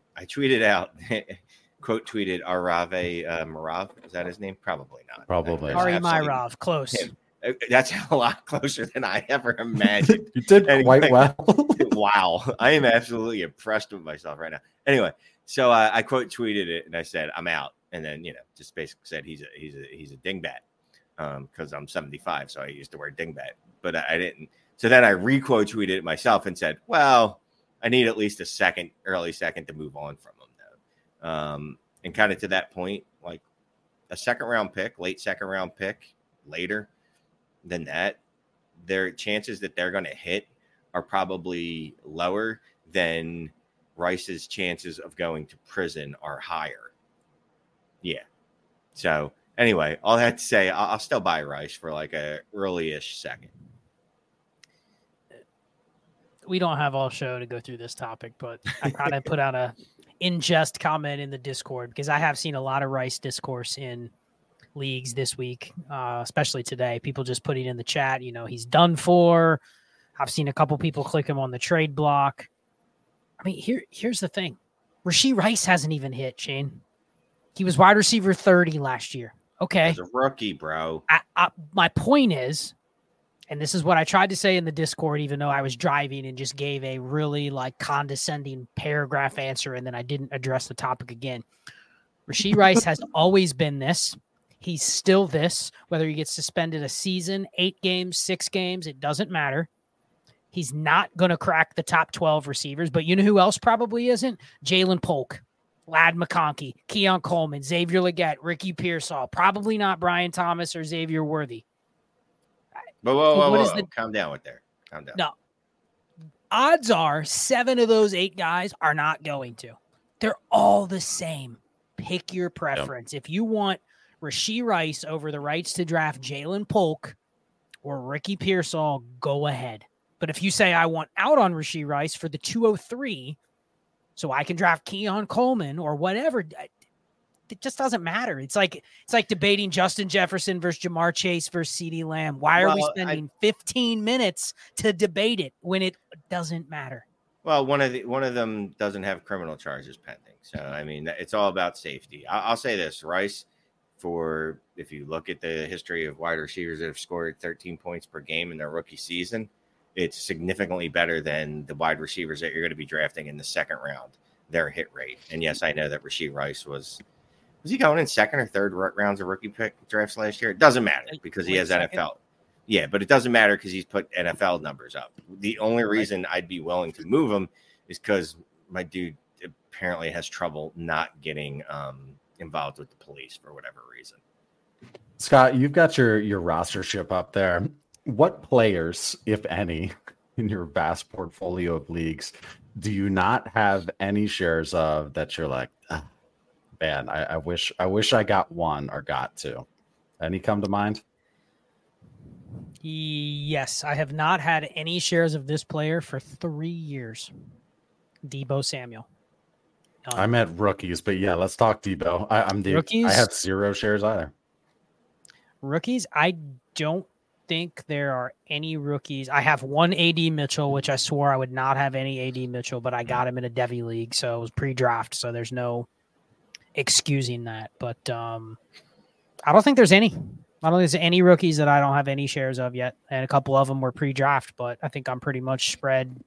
Quote tweeted Arave Marav. Is that his name? Probably not. Probably. Ari Marav. Close. Him. That's a lot closer than I ever imagined. You did quite well. Wow. I am absolutely impressed with myself right now. Anyway, so I quote tweeted it and I said, I'm out. and then just basically said he's a dingbat because I'm 75, so I used the word dingbat, but I didn't. So then I requote tweeted it myself and said, well, I need at least early second to move on from him though. And kind of to that point, like a late second round pick later than that, their chances that they're going to hit are probably lower than Rice's chances of going to prison are higher. Yeah. So anyway, all that to say, I'll still buy Rice for like a early-ish second. We don't have all show to go through this topic, but I kind of put out a in-jest comment in the Discord because I have seen a lot of Rice discourse in leagues this week, especially today. People just putting in the chat, he's done for. I've seen a couple people click him on the trade block. I mean, here's the thing. Rashee Rice hasn't even hit, Shane. He was wide receiver 30 last year. Okay. As a rookie, bro. My point is, and this is what I tried to say in the Discord, even though I was driving and just gave a really condescending paragraph answer, and then I didn't address the topic again. Rashee Rice has always been this. He's still this, whether he gets suspended a season, 8 games, 6 games, it doesn't matter. He's not going to crack the top 12 receivers, but you know who else probably isn't? Jalen Polk, Ladd McConkey, Keon Coleman, Xavier Legette, Ricky Pearsall, probably not Brian Thomas or Xavier Worthy. Whoa. Calm down with there. Calm down. No. Odds are 7 of those 8 guys are not going to. They're all the same. Pick your preference. Yep. If you want Rashee Rice over the rights to draft Jalen Polk or Ricky Pearsall, go ahead. But if you say I want out on Rashee Rice for the 203 so I can draft Keon Coleman or whatever, it just doesn't matter. It's like debating Justin Jefferson versus Jamar Chase versus CeeDee Lamb. Why are we spending 15 minutes to debate it when it doesn't matter? Well, one of them doesn't have criminal charges pending. So, I mean, it's all about safety. I'll say this, Rice, if you look at the history of wide receivers that have scored 13 points per game in their rookie season, it's significantly better than the wide receivers that you're going to be drafting in the second round, their hit rate. And yes, I know that Rashee Rice was he going in second or third rounds of rookie pick drafts last year? It doesn't matter because he has NFL. Yeah, but it doesn't matter because he's put NFL numbers up. The only reason I'd be willing to move him is because my dude apparently has trouble not getting involved with the police for whatever reason. Scott, you've got your rostership up there. What players, if any, in your vast portfolio of leagues do you not have any shares of that you're like, man, I wish I got one or got two? Any come to mind? Yes, I have not had any shares of this player for 3 years. Deebo Samuel. I meant rookies, but yeah, let's talk Deebo. Rookies? I have 0 shares either. Rookies, I don't think there are any rookies. I have one AD Mitchell, which I swore I would not have any AD Mitchell, but I got him in a Devy league, so it was pre-draft, so there's no excusing that. But I don't think there's any. I don't think there's any rookies that I don't have any shares of yet, and a couple of them were pre-draft, but I think I'm pretty much spread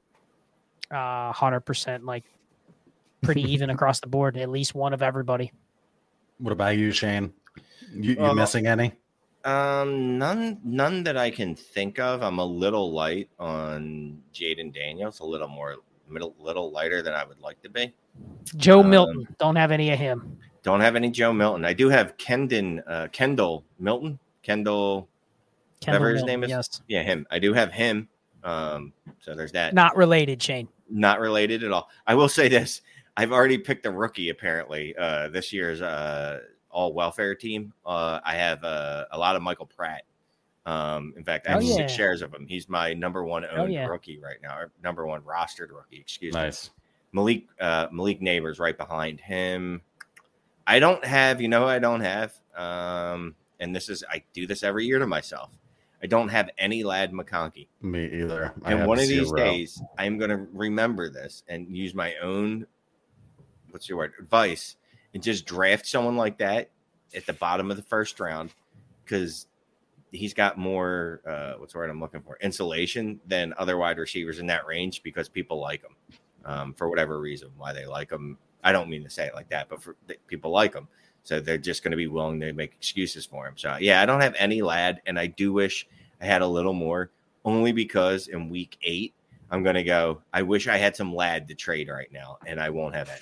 100%, like pretty even across the board, at least one of everybody. What about you, Shane? You missing any? None that I can think of. I'm a little light on Jaden Daniels, a little lighter than I would like to be. Joe Milton, don't have any of him. Don't have any Joe Milton. I do have Kendall Milton. Whatever his name is. Yes. Yeah, him. I do have him. So there's that. Not related, Shane. Not related at all. I will say this. I've already picked a rookie, apparently, this year's all welfare team. I have a lot of Michael Pratt. In fact, I have 6 shares of him. He's my number one owned rookie right now, or number one rostered rookie. Excuse me. Malik Neighbors right behind him. I don't have, who I don't have. And I do this every year to myself. I don't have any Ladd McConkey. Me either. And one of these days, I'm going to remember this and use my own, advice, and just draft someone like that at the bottom of the first round, because he's got more, I'm looking for, insulation than other wide receivers in that range, because people like him for whatever reason, why they like him. I don't mean to say it like that, but people like him. So they're just going to be willing to make excuses for him. So, yeah, I don't have any Ladd, and I do wish I had a little more, only because in week 8, I'm going to go, I wish I had some Ladd to trade right now, and I won't have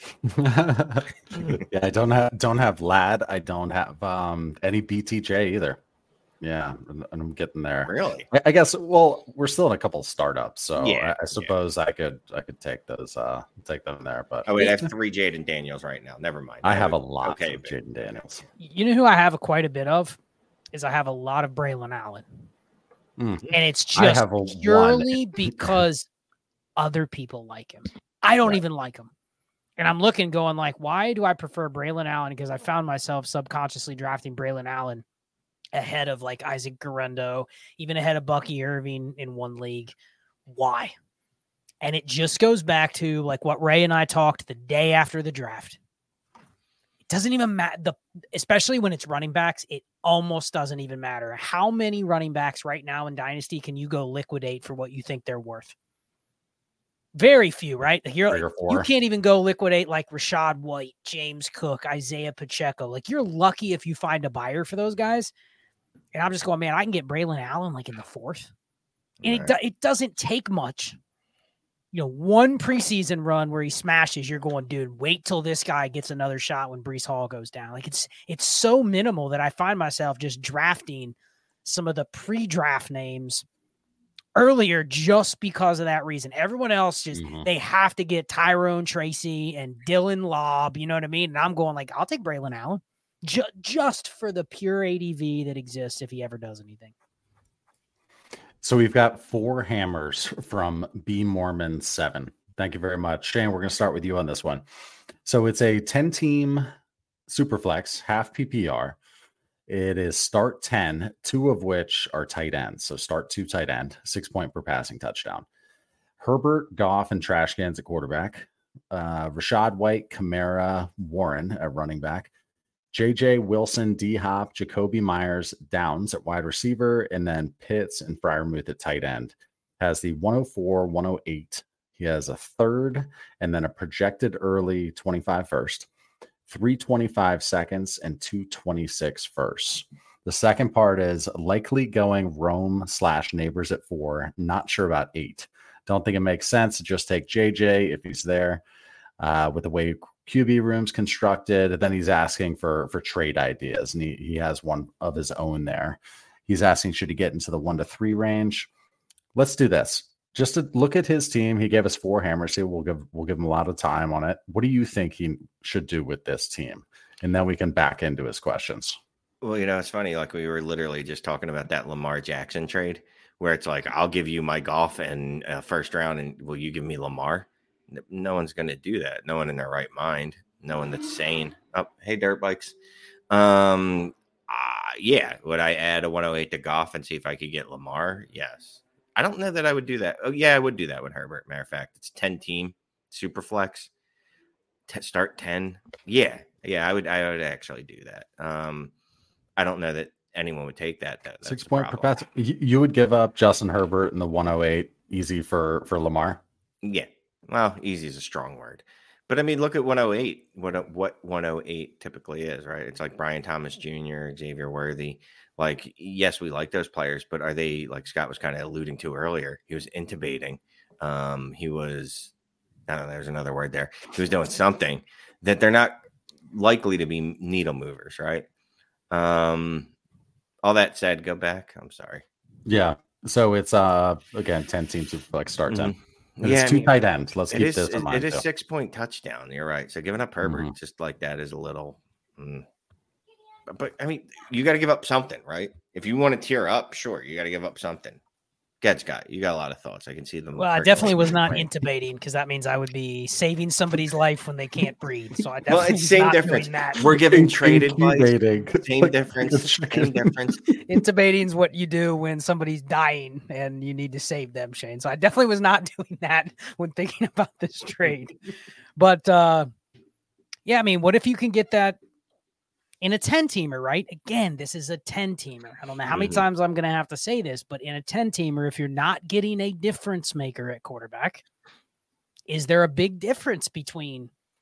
any. Yeah, I don't have Ladd. I don't have any BTJ either. Yeah, and I'm getting there. Really? I guess. Well, we're still in a couple startups, so Yeah, I suppose I could take those, take them there. But oh wait, I have 3 Jaden Daniels right now. Never mind. I have a lot okay, of Jaden Daniels. You know who I have quite a bit of? Is I have a lot of Braylon Allen. And it's just purely because other people like him. I don't even like him. And I'm looking, going like, why do I prefer Braylon Allen? Because I found myself subconsciously drafting Braylon Allen ahead of like Isaac Garendo, even ahead of Bucky Irving in one league. Why? And it just goes back to like what Ray and I talked the day after the draft. It doesn't even matter, especially when it's running backs, it almost doesn't even matter. How many running backs right now in Dynasty can you go liquidate for what you think they're worth? Very few, right? You can't even go liquidate like Rashad White, James Cook, Isaiah Pacheco. Like, you're lucky if you find a buyer for those guys. And I'm just going, man, I can get Braylon Allen like in the 4th. And it doesn't take much. You know, one preseason run where he smashes, you're going, dude, wait till this guy gets another shot when Breece Hall goes down. Like, it's so minimal that I find myself just drafting some of the pre-draft names earlier just because of that reason. Everyone else just, they have to get Tyrone Tracy and Dylan Lobb, you know what I mean? And I'm going like, I'll take Braylon Allen just for the pure ADV that exists if he ever does anything. So we've got 4 hammers from B Mormon 7. Thank you very much. Shane, we're going to start with you on this one. So it's a 10-team Superflex, half PPR. It is start 10, 2 of which are tight ends. So start 2 tight end, 6 point per passing touchdown. Herbert, Goff, and trash cans at quarterback. Rashad White, Kamara, Warren at running back. JJ Wilson, D Hop, Jacoby Myers, Downs at wide receiver, and then Pitts and Freiermuth at tight end. Has the 104, 108. He has a 3rd and then a projected early 25 first. 325 seconds and 226 firsts. The second part is likely going Rome/Neighbors at 4. Not sure about 8. Don't think it makes sense to just take JJ if he's there. With the way QB room's constructed, then he's asking for trade ideas, and he has one of his own there. He's asking, should he get into the 1 to 3 range? Let's do this. Just to look at his team, he gave us 4 hammers here. We'll give him a lot of time on it. What do you think he should do with this team? And then we can back into his questions. Well, you know, it's funny. Like, we were literally just talking about that Lamar Jackson trade, where it's like, I'll give you my Goff and first round, and will you give me Lamar? No one's going to do that. No one in their right mind. No one that's sane. Oh, hey, dirt bikes. Yeah. Would I add a 108 to Goff and see if I could get Lamar? Yes. I don't know that I would do that. Oh, yeah, I would do that with Herbert. Matter of fact, it's 10-team super flex. Start 10. Yeah, I would actually do that. I don't know that anyone would take that. That's 6 point per pass. You would give up Justin Herbert in the 108 easy for Lamar? Yeah. Well, easy is a strong word. But I mean, look at 108. What 108 typically is, right? It's like Brian Thomas Jr., Xavier Worthy. Like, yes, we like those players, but are they, like Scott was kind of alluding to earlier, he was intubating. He was, I don't know, there's another word there. He was doing something that they're not likely to be needle movers, right? All that said, go back. I'm sorry. Yeah. So it's, again, 10 teams to like start 10. It's 2 tight ends. Let's keep this in mind. It is 6 point touchdown. You're right. So giving up Herbert just like that is a little. But I mean, you got to give up something, right? If you want to tear up, sure, you got to give up something. Good, Scott. You got a lot of thoughts. I can see them. Well, I definitely was not intubating because that means I would be saving somebody's life when they can't breathe. So I definitely it's same difference. We're giving trade advice. Same difference. Same difference. Intubating is what you do when somebody's dying and you need to save them, Shane. So I definitely was not doing that when thinking about this trade. But yeah, I mean, what if you can get that in a 10-teamer, right? Again, this is a 10-teamer. I don't know how many times I'm going to have to say this, but in a 10-teamer, if you're not getting a difference maker at quarterback, is there a big difference between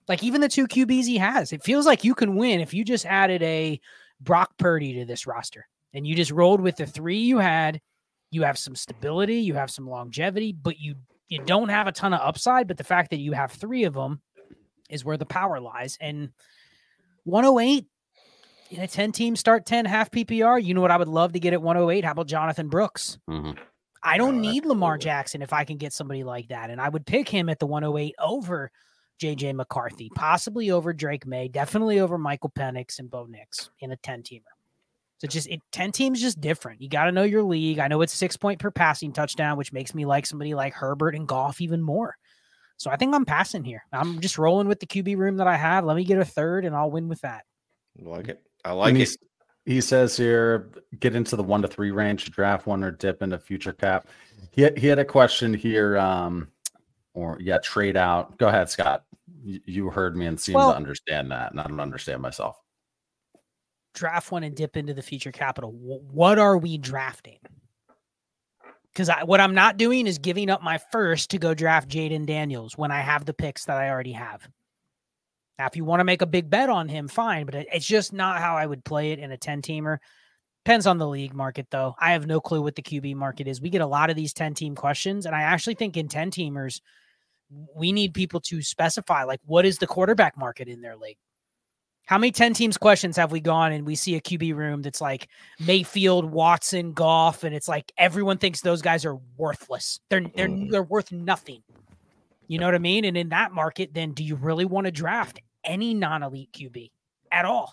Like even the 2 QBs he has, it feels like you can win if you just added a Brock Purdy to this roster and you just rolled with the 3 you had. You have some stability, you have some longevity, but you don't have a ton of upside. But the fact that you have 3 of them is where the power lies. And 108 in a 10-team start 10 half PPR. You know what I would love to get at 108? How about Jonathan Brooks? Mm-hmm. I don't need Lamar Jackson if I can get somebody like that. And I would pick him at the 108 over JJ McCarthy, possibly over Drake May, definitely over Michael Penix and Bo Nix in a 10-teamer. So 10 teams just different. You got to know your league. I know it's 6 point per passing touchdown, which makes me like somebody like Herbert and Goff even more. So I think I'm passing here. I'm just rolling with the QB room that I have. Let me get a third and I'll win with that. I like it. I like it. He says here, get into the 1 to 3 range, draft one or dip into future cap. He had a question here, trade out. Go ahead, Scott. You heard me and seem to understand that, and I don't understand myself. Draft one and dip into the future capital. What are we drafting? Because what I'm not doing is giving up my first to go draft Jaden Daniels when I have the picks that I already have. Now, if you want to make a big bet on him, fine, but it's just not how I would play it in a 10-teamer. Depends on the league market, though. I have no clue what the QB market is. We get a lot of these 10-team questions, and I actually think in 10-teamers, we need people to specify, like, what is the quarterback market in their league? How many 10 teams questions have we gone and we see a QB room that's like Mayfield, Watson, Goff, and it's like everyone thinks those guys are worthless. They're worth nothing. You know what I mean? And in that market, then do you really want to draft any non-elite QB at all?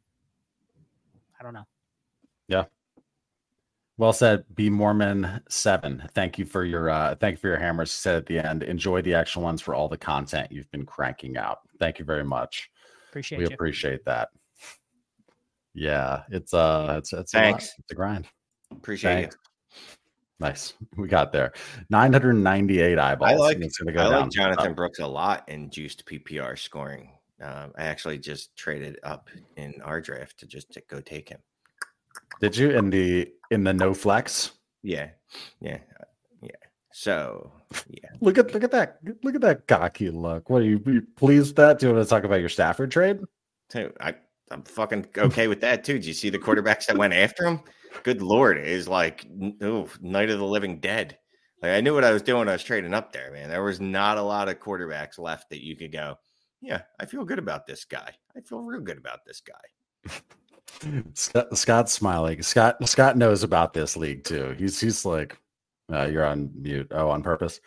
I don't know. Yeah. Well said. B Mormon 7. Thank you for your hammers. Said at the end, enjoy the extra ones for all the content you've been cranking out. Thank you very much. We appreciate that. Yeah, it's thanks. It's a grind. Appreciate it. Nice. We got there. 998 eyeballs. I like Jonathan Brooks a lot in juiced PPR scoring. I actually just traded up in our draft to go take him. Did you in the no flex? Yeah. So yeah. Look at that. Look at that cocky look. What are you pleased with that? Do you want to talk about your Stafford trade? I'm fucking okay with that too. Did you see the quarterbacks that went after him? Good Lord, it is like Night of the Living Dead. Like I knew what I was doing. I was trading up there, man. There was not a lot of quarterbacks left that you could go, yeah, I feel good about this guy. I feel real good about this guy. Scott's smiling. Scott knows about this league too. He's like, you're on mute. Oh, on purpose.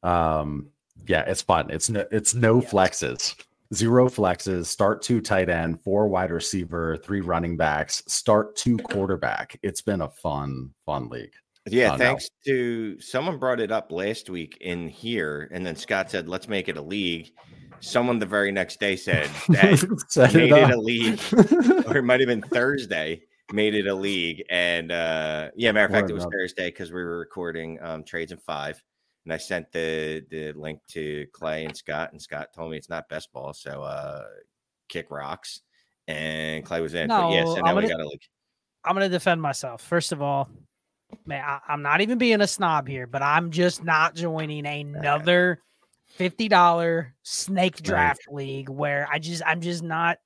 Yeah, it's fun. It's no flexes. 0 flexes, start 2 tight end, 4 wide receiver, 3 running backs, start 2 quarterback. It's been a fun league. Yeah, thanks to someone brought it up last week in here, and then Scott said, let's make it a league. Someone the very next day said that made it a league, or it might have been Thursday, made it a league. And matter of fact, it was Thursday because we were recording Trades in 5. And I sent the link to Clay and Scott told me it's not best ball, so kick rocks. And Clay was in. No, so now we got a league. I'm going to defend myself. First of all, man, I'm not even being a snob here, but I'm just not joining another $50 snake draft league where I'm just not.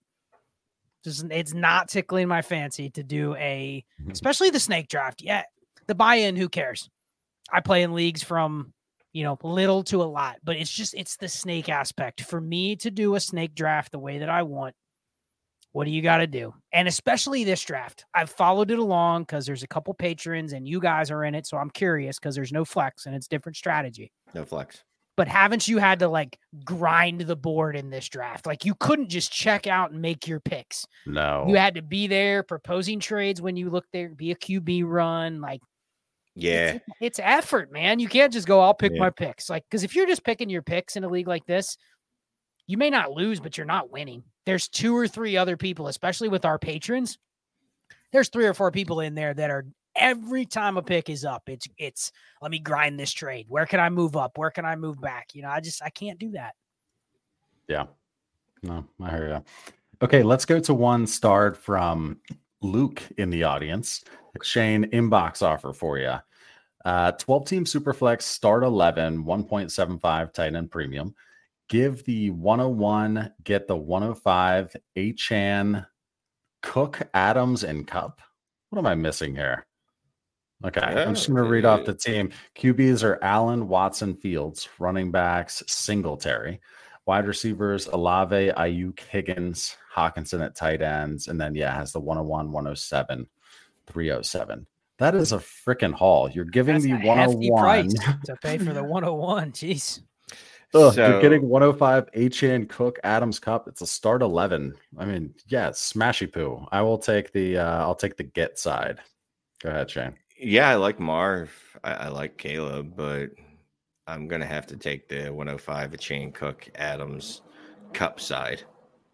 It's not tickling my fancy to do especially the snake draft. Yeah, the buy-in, who cares? I play in leagues from little to a lot, but it's the snake aspect. For me to do a snake draft the way that I want, what do you got to do? And especially this draft, I've followed it along because there's a couple patrons and you guys are in it. So I'm curious because there's no flex and it's different strategy. No flex. But haven't you had to grind the board in this draft? You couldn't just check out and make your picks. No. You had to be there proposing trades when you look there, be a QB run. Yeah, it's effort, man. You can't just go, I'll pick my picks. Because if you're just picking your picks in a league like this, you may not lose, but you're not winning. There's 2 or 3 other people, especially with our patrons. There's 3 or 4 people in there that are every time a pick is up. It's let me grind this trade. Where can I move up? Where can I move back? I can't do that. Yeah. No, I hear you. Okay, let's go to one starred from Luke in the audience. Shane, inbox offer for you. 12-team Superflex, start 11, 1.75 tight end premium. give the 101, get the 105, Achane, Cook, Adams, and Cup. What am I missing here? Okay, I'm just going to read off the team. QBs are Allen, Watson, Fields. Running backs, Singletary. Wide receivers, Olave, Ayuk, Higgins, Hawkinson at tight ends. And then, has the 101, 107, 307. That is a freaking haul. You're giving That's the a hefty 101 price to pay for the 101. Jeez. You're getting 105, Achane, Cook, Adams, Cup. It's a start 11. I mean, smashy poo. I will take I'll take the get side. Go ahead, Shane. Yeah, I like Marv. I like Caleb, but I'm gonna have to take the 105, Achane, Cook, Adams, Cup side.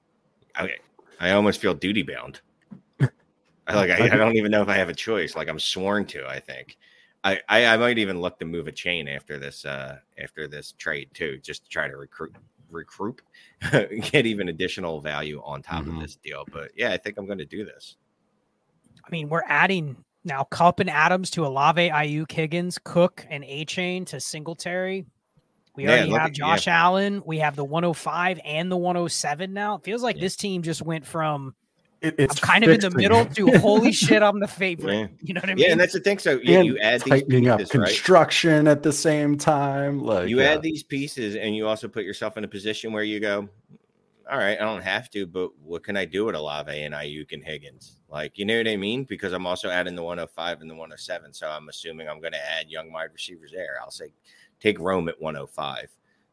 I almost feel duty bound. I don't even know if I have a choice. Like, I'm sworn to. I think I might even look to move Achane after this trade too, just to try to recruit, get even additional value on top of this deal. But yeah, I think I'm going to do this. I mean, we're adding now Cup and Adams to Olave, Ayuk, Higgins, Cook, and Achane to Singletary. We already have Josh Allen. We have the 105 and the 107 now. It feels like this team just went from I'm kind of in the middle to holy shit, I'm the favorite. Yeah. You know what I mean? Yeah, and that's the thing. So you add these pieces, up construction at the same time. Like you add these pieces, and you also put yourself in a position where you go, all right, I don't have to, but what can I do with Olave and Ayuk and Higgins? Like, you know what I mean? Because I'm also adding the 105 and the 107, so I'm assuming I'm going to add young wide receivers there. I'll say take Rome at 105.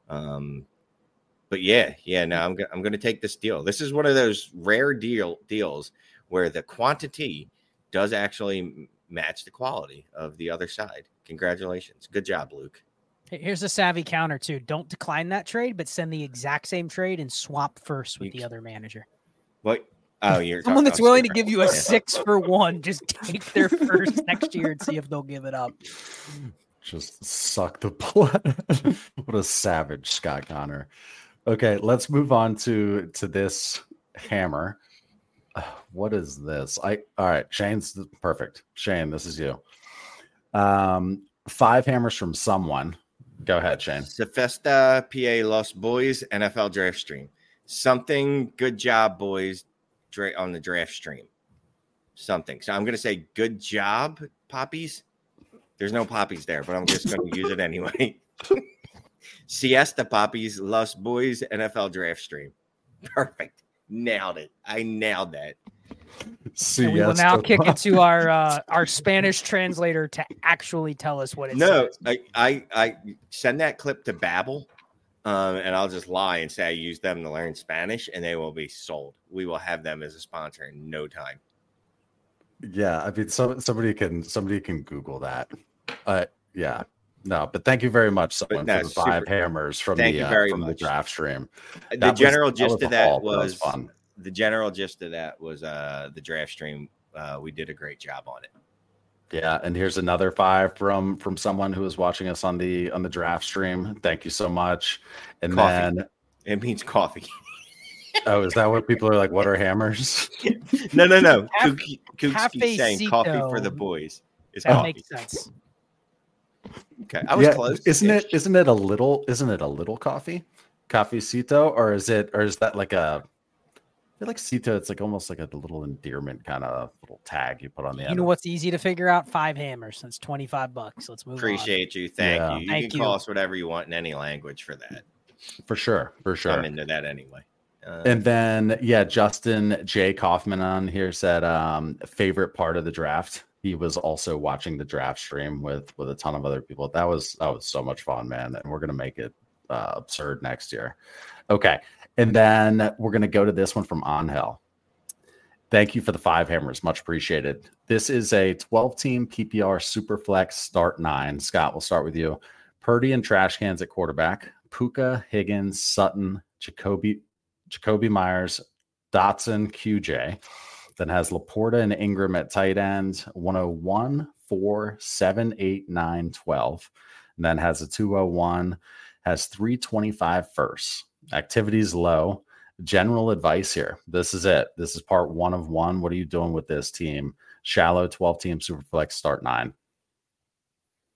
But no, I'm going to take this deal. This is one of those rare deals where the quantity does actually match the quality of the other side. Congratulations. Good job, Luke. Here's a savvy counter too. Don't decline that trade, but send the exact same trade and swap first with the other manager. What? Oh, you're someone that's willing to give you a 6-for-1. Just take their first next year and see if they'll give it up. Just suck the blood. What a savage, Scott Connor. Okay, let's move on to this hammer. What is this? All right, Shane's perfect. Shane, this is you. 5 hammers from someone. Go ahead, Shane. Sefesta, PA Los Boys, NFL Draft Stream. Something, good job, boys, on the draft stream. Something. So I'm going to say good job, Poppies. There's no Poppies there, but I'm just going to use it anyway. Siesta Poppies, Los Boys, NFL Draft Stream. Perfect. Nailed it. I nailed that. We will now kick it to our Spanish translator to actually tell us what it says. No, I send that clip to Babbel, and I'll just lie and say I use them to learn Spanish, and they will be sold. We will have them as a sponsor in no time. Yeah, I mean, somebody can Google that. Yeah. No, but thank you very much, someone, for the 5 hammers from the draft stream. The general gist of that was fun. The general gist of that was the draft stream. We did a great job on it. Yeah, and here's another 5 from someone who is watching us on the draft stream. Thank you so much. And coffee. Then it means coffee. Oh, is that what people are like? What are hammers? No. Kooks keeps saying coffee for the boys. That makes sense. Okay, I was close. Isn't it a little coffee? Cafecito, or is that like a? I feel like Cito, it's like almost like a little endearment kind of little tag you put on the end. You know what's easy to figure out? 5 hammers. That's $25. Let's move on. Appreciate you. Thank you. You can call us whatever you want in any language for that. For sure. I'm into that anyway. And then, Justin J. Kaufman on here said favorite part of the draft. He was also watching the draft stream with a ton of other people. That was so much fun, man. And we're going to make it absurd next year. Okay. And then we're going to go to this one from Angel. Thank you for the 5 hammers. Much appreciated. This is a 12-team PPR Superflex start 9. Scott, we'll start with you. Purdy and trash cans at quarterback. Puka, Higgins, Sutton, Jacoby Myers, Dotson, QJ. Then has Laporta and Ingram at tight end. 101, 4, 7, 8, 9, 12. And then has a 201. Has 325 firsts. Activities low. General advice here. This is it. This is part 1 of 1. What are you doing with this team? Shallow 12-team Superflex start 9.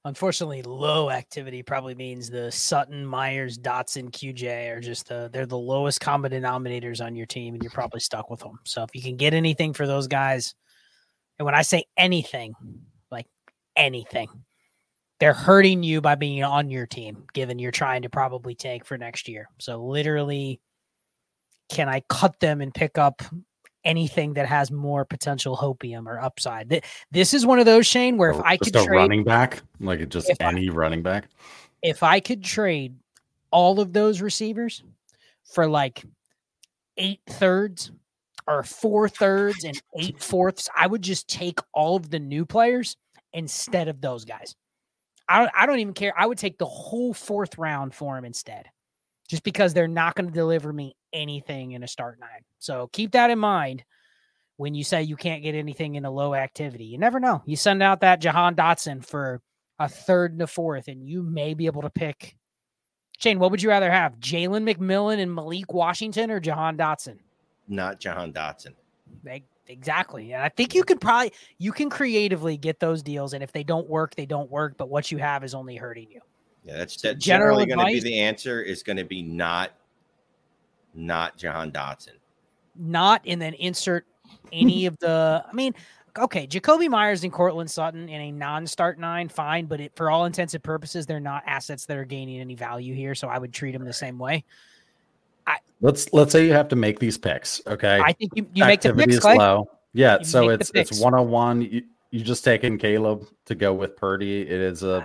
Unfortunately, low activity probably means the Sutton, Myers, Dotson, QJ are just they're the lowest common denominators on your team, and you're probably stuck with them. So if you can get anything for those guys, and when I say anything, like anything, they're hurting you by being on your team, given you're trying to probably tank for next year. So literally, can I cut them and pick up anything that has more potential hopium or upside? This is one of those, Shane, where if I could trade running back, like just any running back. If I could trade all of those receivers for like 8/3 or 4/3 and 8/4, I would just take all of the new players instead of those guys. I don't even care. I would take the whole 4th round for them instead, just because they're not going to deliver me anything in a start 9. So keep that in mind when you say you can't get anything in a low activity. You never know. You send out that Jahan Dotson for a 3rd and a 4th, and you may be able to pick. Shane, what would you rather have? Jalen McMillan and Malik Washington or Jahan Dotson? Not Jahan Dotson. Exactly. And I think you can creatively get those deals. And if they don't work, they don't work. But what you have is only hurting you. Yeah, that's generally going to be the answer. Is going to be not Jahan Dotson. Not, and then insert any of the. I mean, okay, Jacoby Myers and Cortland Sutton in a non-start 9, fine. But for all intents and purposes, they're not assets that are gaining any value here. So I would treat them the same way. Let's say you have to make these picks. Okay, I think you make the picks, Clay. Low. Yeah, so it's 101. You just taking Caleb to go with Purdy. It is a.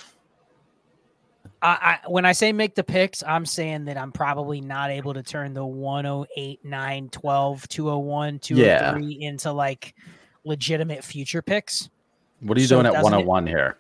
When I say make the picks, I'm saying that I'm probably not able to turn the 108, 9, 12, 201, 203 into like legitimate future picks. What are you doing at 101 here?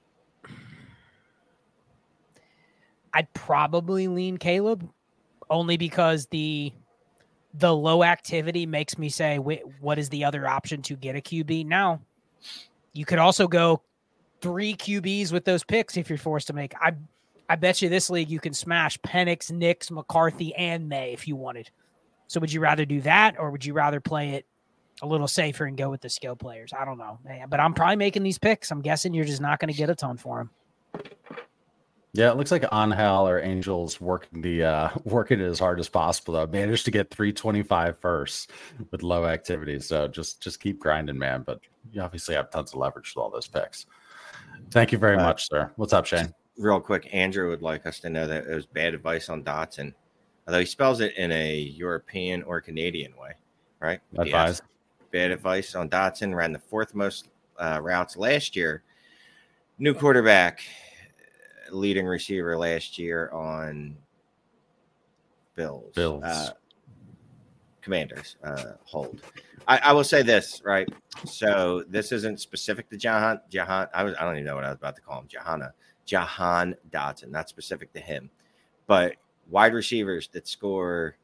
I'd probably lean Caleb, only because the low activity makes me say, what is the other option to get a QB? Now, you could also go 3 QBs with those picks if you're forced to make. I bet you this league you can smash Penix, Nix, McCarthy, and May if you wanted. So would you rather do that, or would you rather play it a little safer and go with the skill players? I don't know, but I'm probably making these picks. I'm guessing you're just not going to get a ton for them. Yeah, it looks like Angel or Angels working it as hard as possible, though. Managed to get 325 first with low activity. So just keep grinding, man. But you obviously have tons of leverage with all those picks. Thank you very much, sir. What's up, Shane? Real quick, Andrew would like us to know that it was bad advice on Dotson, although he spells it in a European or Canadian way, right? Advice. Bad advice on Dotson. Ran the 4th most routes last year. New quarterback. Leading receiver last year on Bills. Commanders hold. I will say this, right? So this isn't specific to Jahan. I don't even know what I was about to call him. Jahan Dotson, not specific to him. But wide receivers that score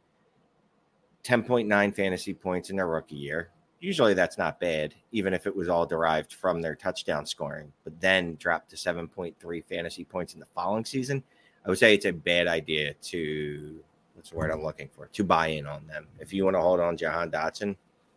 10.9 fantasy points in their rookie year. Usually that's not bad, even if it was all derived from their touchdown scoring, but then dropped to 7.3 fantasy points in the following season. I would say it's a bad idea to, what's the word I'm looking for, to buy in on them. If you want to hold on Jahan Dotson,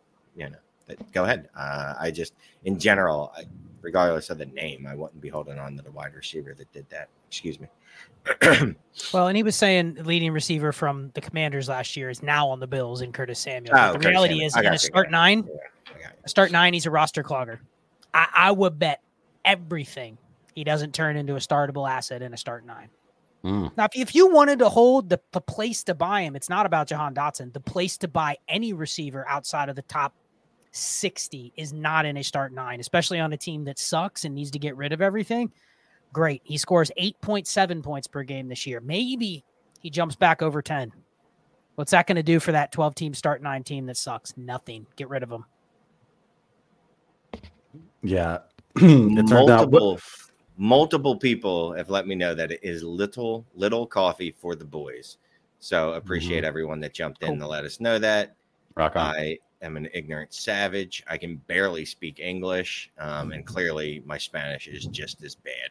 go ahead. I just, in general, regardless of the name, I wouldn't be holding on to the wide receiver that did that. Excuse me. Well, and he was saying leading receiver from the Commanders last year is now on the Bills in Curtis Samuel. The reality is in a start 9, he's a roster clogger. I would bet everything he doesn't turn into a startable asset in a start 9. Now, if you wanted to hold the place to buy him, it's not about Jahan Dotson. The place to buy any receiver outside of the top 60 is not in a start 9, especially on a team that sucks and needs to get rid of everything. Great. He scores 8.7 points per game this year. Maybe he jumps back over 10. What's that going to do for that 12-team start 9 team that sucks? Nothing. Get rid of him. Yeah. Multiple people have let me know that it is little coffee for the boys. So appreciate everyone that jumped in to let us know that. Rock on. I am an ignorant savage. I can barely speak English, and clearly my Spanish is just as bad.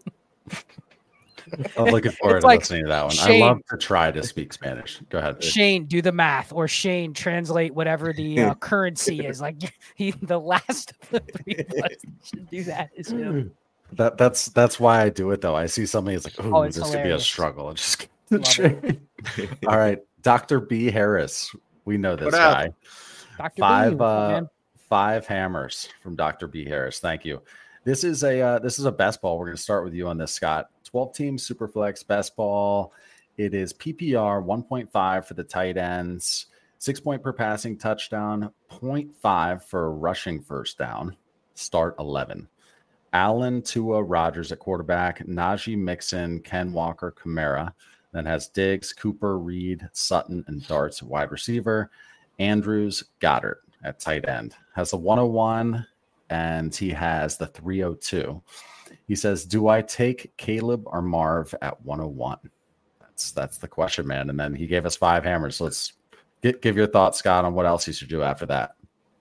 I'm looking forward to listening to that one. Shane, I love to try to speak Spanish. Go ahead. Shane, do the math, or Shane, translate whatever the currency is. Like the last of the 3 of us should do that is him. That's why I do it though. I see something, it's like, oh, it's this could be a hilarious. struggle. Just Love it. all right, Dr. B Harris. We know this What up? guy. Dr. B, what's up, man? 5 hammers from Dr. B Harris. Thank you. This is a best ball. We're going to start with you on this, Scott. 12 team Superflex best ball. It is PPR 1.5 for the tight ends, 6 point per passing touchdown, 0.5 for rushing first down. Start 11. Allen, Tua, Rodgers at quarterback, Najee, Mixon, Ken Walker, Kamara. Then has Diggs, Cooper, Reed, Sutton, and Darts at wide receiver. Andrews, Goddard at tight end. Has the 101, and he has the 302. He says, do I take Caleb or Marv at 101? That's the question, man. And then he gave us 5 hammers. So let's give your thoughts, Scott, on what else he should do after that.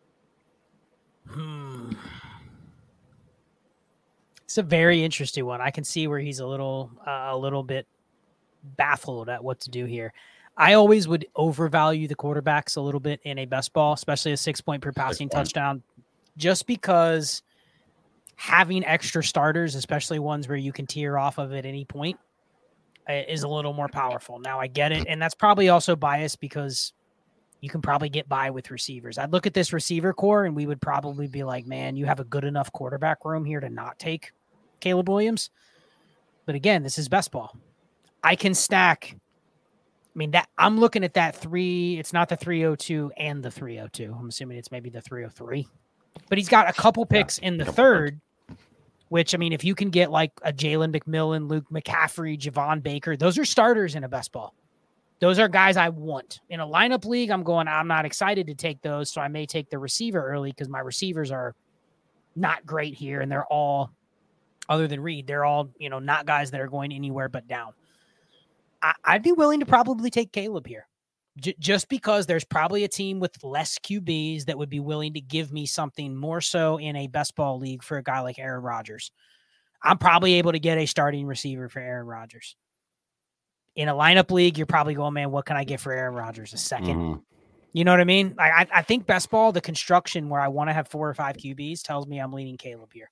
It's a very interesting one. I can see where he's a little bit baffled at what to do here. I always would overvalue the quarterbacks a little bit in a best ball, especially a 6 point per passing touchdown, just because having extra starters, especially ones where you can tier off of at any point, is a little more powerful. Now I get it. And that's probably also biased because you can probably get by with receivers. I'd look at this receiver core and we would probably be like, man, you have a good enough quarterback room here to not take Caleb Williams. But again, this is best ball. I can stack. I mean, that I'm looking at that 3. It's not the 302 and the 302. I'm assuming it's maybe the 303. But he's got a couple picks in the third, which, I mean, if you can get like a Jalen McMillan, Luke McCaffrey, Javon Baker, those are starters in a best ball. Those are guys I want. In a lineup league, I'm not excited to take those, so I may take the receiver early because my receivers are not great here, and they're all, other than Reed, they're all, not guys that are going anywhere but down. I'd be willing to probably take Caleb here, just because there's probably a team with less QBs that would be willing to give me something more so in a best ball league for a guy like Aaron Rodgers. I'm probably able to get a starting receiver for Aaron Rodgers. In a lineup league, you're probably going, man, what can I get for Aaron Rodgers? A second. Mm-hmm. You know what I mean? I think best ball, the construction where I want to have 4 or 5 QBs tells me I'm leaning Caleb here.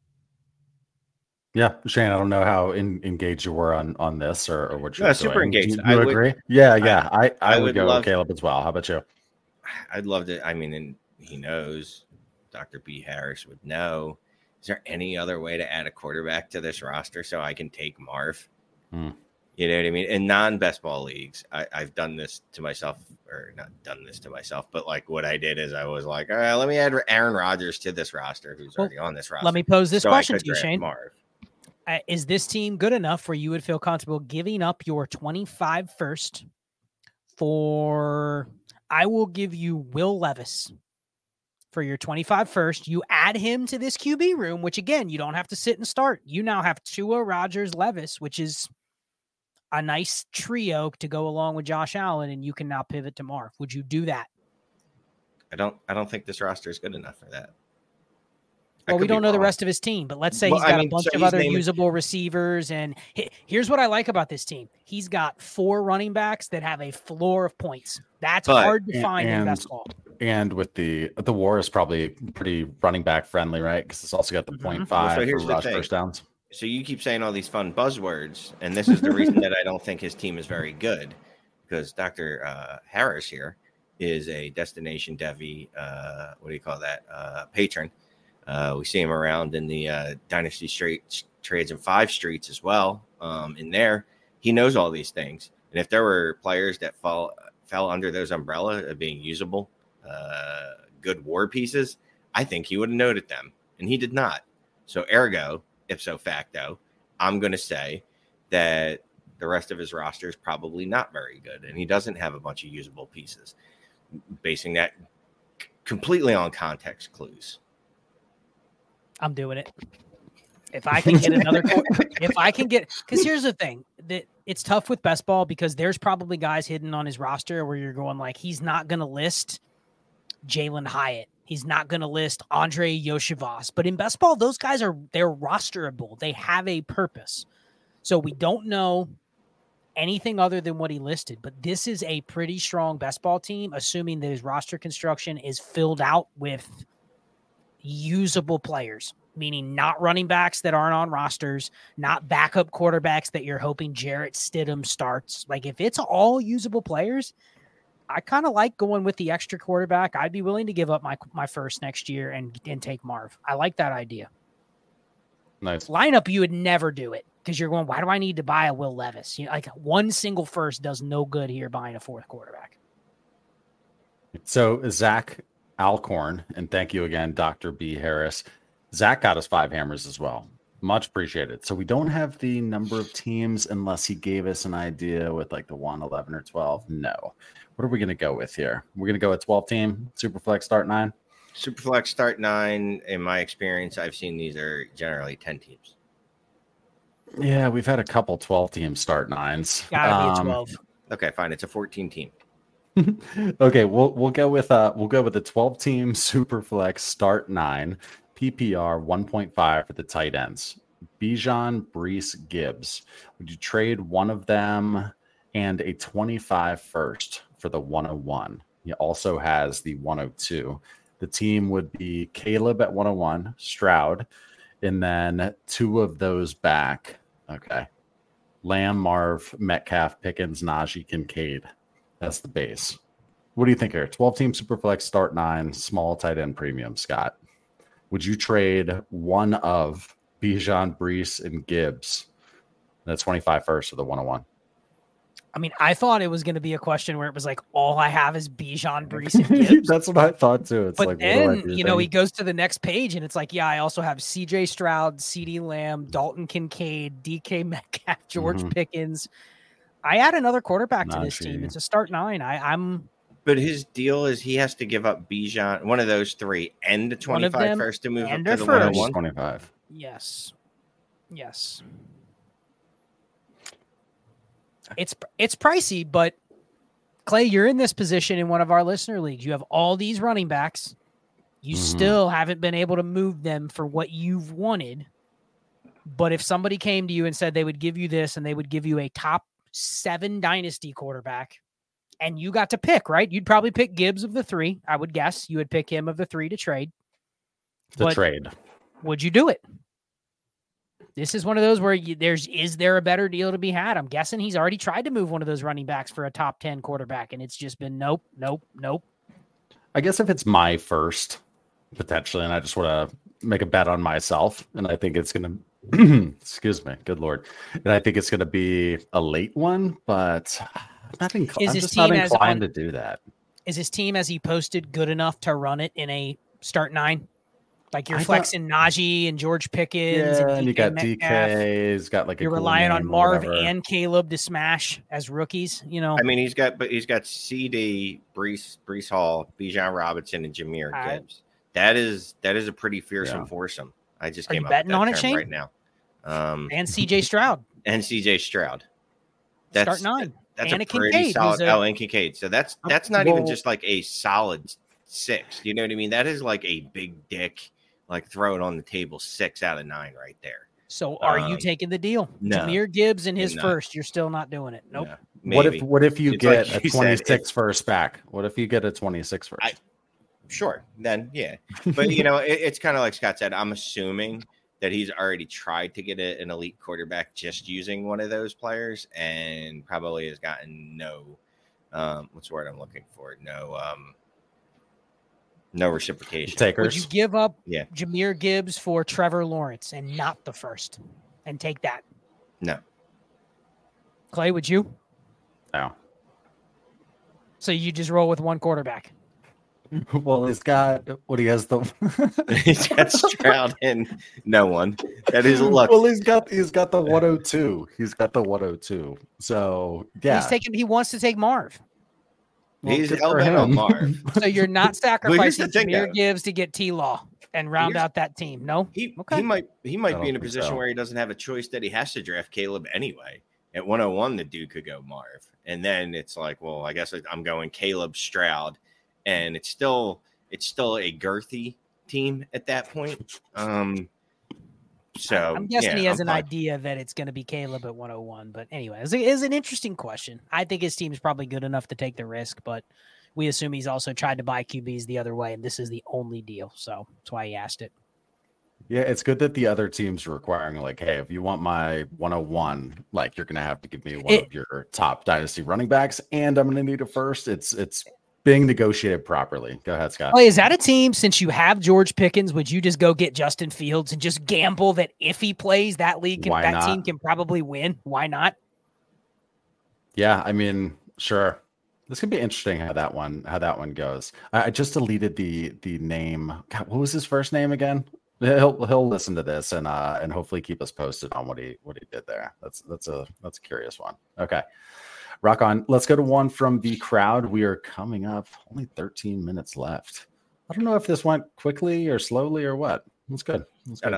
Yeah, Shane, I don't know how engaged you were on this or what you're doing. Super engaged. Do you agree? Yeah. I would go with Caleb as well. How about you? I'd love to. I mean, and he knows, Dr. B Harris would know. Is there any other way to add a quarterback to this roster so I can take Marv? You know what I mean? In non-best ball leagues, I've done this to myself, or not done this to myself, but like what I did is I was like, all right, let me add Aaron Rodgers to this roster, who's already on this roster. Let me pose this question to you, Shane. Marv. Is this team good enough where you would feel comfortable giving up your 25 first for, I will give you Will Levis for your 25 first. You add him to this QB room, which again, you don't have to sit and start. You now have Tua, Rodgers, Levis, which is a nice trio to go along with Josh Allen, and you can now pivot to Marv. Would you do that? I don't think this roster is good enough for that. Well, we don't know the rest of his team, but let's say he's got a bunch of other usable receivers. And here's what I like about this team. He's got 4 running backs that have a floor of points. That's hard to find in best ball. And with the war is probably pretty running back friendly, right? Because it's also got the 0.5 for rush first downs. So you keep saying all these fun buzzwords, and this is the reason that I don't think his team is very good, because Dr. Harris here is a destination Devy, patron. We see him around in the Dynasty Trades and 5 streets as well. In there, he knows all these things. And if there were players that fell under those umbrella of being usable, good war pieces, I think he would have noted them, and he did not. So ergo, ipso facto, I'm going to say that the rest of his roster is probably not very good, and he doesn't have a bunch of usable pieces, basing that completely on context clues. I'm doing it. If I can get because here's the thing, that it's tough with best ball because there's probably guys hidden on his roster where you're going like, he's not going to list Jalen Hyatt. He's not going to list Andre Yoshivas, but in best ball, those guys they're rosterable. They have a purpose. So we don't know anything other than what he listed, but this is a pretty strong best ball team, assuming that his roster construction is filled out with usable players. meaning not running backs that aren't on rosters, not backup quarterbacks that you're hoping Jarrett Stidham starts. Like if it's all usable players, I kind of like going with the extra quarterback. I'd be willing to give up my first next year and take Marv. I like that idea. Nice. Lineup, you would never do it because you're going, why do I need to buy a Will Levis? You know, like one single first does no good here buying a fourth quarterback. So Zach Alcorn, and thank you again, Dr. B. Harris. Zach got us 5 hammers as well. Much appreciated. So we don't have the number of teams unless he gave us an idea with like the 1, 11, or 12. No. What are we going to go with here? We're going to go with 12 team, Superflex start 9. Superflex start 9. In my experience, I've seen these are generally 10 teams. Yeah, we've had a couple 12 team start 9s. Gotta be a 12. Okay, fine. It's a 14 team. Okay, we'll go with the 12 team Superflex start 9 PPR 1.5 for the tight ends. Bijan, Brees, Gibbs. Would you trade one of them and a 25 first for the 101? He also has the 102. The team would be Caleb at 101, Stroud, and then 2 of those back. Okay. Lamb, Marv, Metcalf, Pickens, Najee, Kincaid. That's the base. What do you think here? 12-team Superflex start 9, small tight end premium, Scott. Would you trade one of Bijan, Brees, and Gibbs? That's 25 first for the 101. I mean, I thought it was going to be a question where it was like, all I have is Bijan, Brees, and Gibbs. That's what I thought too. It's but like, then, he goes to the next page and it's like, yeah, I also have CJ Stroud, CeeDee Lamb, Dalton Kincaid, DK Metcalf, George Pickens. I add another quarterback to this team. It's a start 9. But his deal is he has to give up Bijan, one of those 3, and the 25 first to move up to the 101. 25. Yes. It's pricey, but Clay, you're in this position in one of our listener leagues. You have all these running backs. You still haven't been able to move them for what you've wanted. But if somebody came to you and said they would give you this and they would give you a top 7 dynasty quarterback and you got to pick, right? You'd probably pick Gibbs of the 3. I would guess you would pick him of the 3 to trade. Trade. Would you do it? This is one of those where is there a better deal to be had? I'm guessing he's already tried to move one of those running backs for a top 10 quarterback, and it's just been nope. I guess if it's my first, potentially, and I just want to make a bet on myself, and I think it's going to, excuse me, good Lord, and I think it's going to be a late one, but I'm just not inclined to do that. Is his team, as he posted, good enough to run it in a start 9? Like you're flexing Najee and George Pickens, and you got DK. He's got like you're relying on Marv and Caleb to smash as rookies. I mean, he's got CD, Brees Hall, Bijan Robinson, and Jahmyr Gibbs. That is a pretty fearsome foursome. I just came up with that on term right now. And CJ Stroud. That's start 9. That's and a pretty Kincaid, solid. And Kincaid. So that's not even just like a solid 6. You know what I mean? That is like a big dick. Like throw it on the table, 6 out of 9 right there. So are you taking the deal? No. Jahmyr Gibbs in his first, you're still not doing it. Nope. No, what if you get a 26 first back? What if you get a 26 first? Sure. Then, yeah. But, it's kind of like Scott said. I'm assuming that he's already tried to get an elite quarterback just using one of those players and probably has gotten no, what's the word I'm looking for? No reciprocation. Takers. Would you give up Jahmyr Gibbs for Trevor Lawrence and not the first and take that? No. Clay, would you? No. So you just roll with one quarterback? Well, he's got what he has he's got Stroud and no one. That is a luck. Well, he's got the 102. He's got the 102. So yeah, he wants to take Marv. He's hell-bent on Marv. So you're not sacrificing Jahmyr Gibbs to get T-Law and round out that team. No, he might be in a position where he doesn't have a choice that he has to draft Caleb anyway. At 101, the dude could go Marv, and then it's like, well, I guess I'm going Caleb Stroud, and it's still a girthy team at that point. So I'm guessing he has an idea that it's going to be Caleb at 101. But anyway, it's an interesting question. I think his team is probably good enough to take the risk, but we assume he's also tried to buy QBs the other way, and this is the only deal. So that's why he asked it. Yeah, it's good that the other teams are requiring, like, hey, if you want my 101, like, you're gonna have to give me one of your top dynasty running backs, and I'm gonna need a first. It's being negotiated properly. Go ahead, Scott. Oh, is that a team? Since you have George Pickens, would you just go get Justin Fields and just gamble that if he plays, that team can probably win? Why not? Yeah, I mean, sure. This could be interesting how that one goes. I just deleted the name. God, what was his first name again? He'll listen to this and hopefully keep us posted on what he did there. That's a curious one. Okay. Rock on. Let's go to one from the crowd. We are coming up. Only 13 minutes left. I don't know if this went quickly or slowly or what. It's good.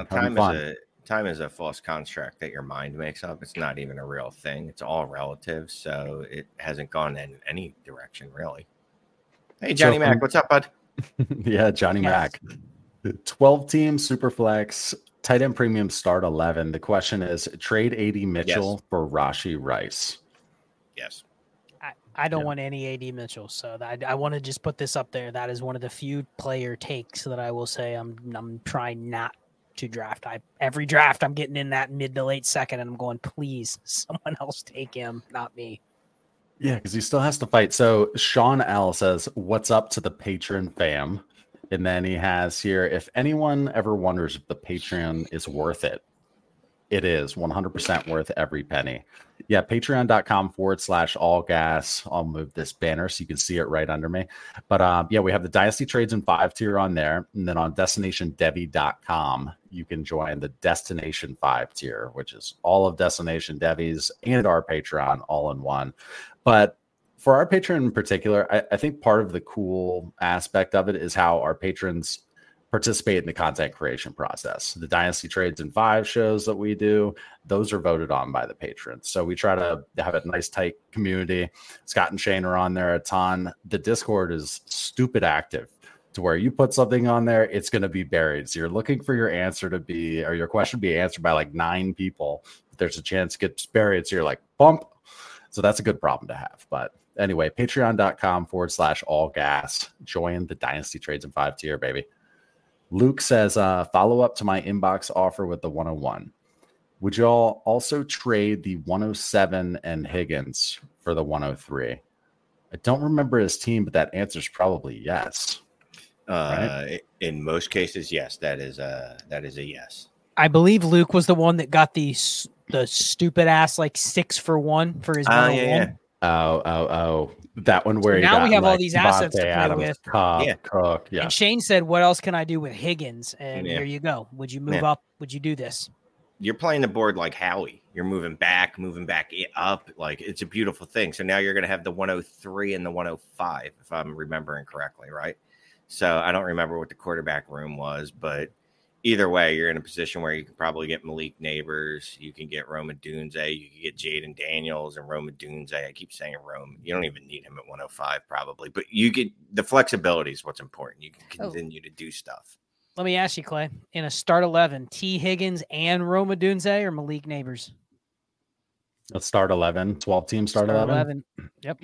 Time is a false construct that your mind makes up. It's not even a real thing. It's all relative. So it hasn't gone in any direction, really. Hey, Johnny Mac, what's up, bud? Yeah, Johnny Mac. 12-team Superflex, tight end premium start 11. The question is, trade AD Mitchell for Rashee Rice. Yes. I don't want any AD Mitchell, so I want to just put this up there. That is one of the few player takes that I will say I'm trying not to draft. Every draft I'm getting in that mid to late second, and I'm going, please, someone else take him, not me. Yeah, because he still has to fight. So Sean L says, "What's up to the Patreon fam?" And then he has here, if anyone ever wonders if the Patreon is worth it, it is 100% worth every penny. Yeah, patreon.com/allgas. I'll move this banner so you can see it right under me. But yeah, we have the Dynasty Trades in 5 tier on there. And then on destinationdevi.com, you can join the Destination 5 tier, which is all of Destination Devi's and our Patreon all in one. But for our Patreon in particular, I think part of the cool aspect of it is how our patrons participate in the content creation process. The Dynasty Trades in 5 shows that we do, those are voted on by the patrons. So we try to have a nice, tight community. Scott and Shane are on there a ton. The Discord is stupid active to where you put something on there, it's going to be buried. So you're looking for your answer to be, or your question to be answered by like 9 people. There's a chance it gets buried. So you're like, bump. So that's a good problem to have. But anyway, patreon.com/allgas. Join the Dynasty Trades in 5 tier, baby. Luke says, follow up to my inbox offer with the 101. Would y'all also trade the 107 and Higgins for the 103? I don't remember his team, but that answer is probably yes. Right? In most cases, yes. That is a yes. I believe Luke was the one that got the stupid ass like 6 for 1 for his 101. Yeah. Oh. That one where so now we have all these assets to play Adams, with. Cook, yeah. And Shane said, what else can I do with Higgins? And here you go. Would you move up? Would you do this? You're playing the board like Howie. You're moving back up. Like, it's a beautiful thing. So now you're going to have the 103 and the 105, if I'm remembering correctly, right? So I don't remember what the quarterback room was, but either way, you're in a position where you can probably get Malik Neighbors. You can get Rome Odunze. You can get Jaden Daniels and Rome Odunze. I keep saying Rome. You don't even need him at 105 probably, but you get the flexibility is what's important. You can continue to do stuff. Let me ask you, Clay, in a start 11, T. Higgins and Rome Odunze or Malik Neighbors? Let's start 11, 12-team start 11. Yep.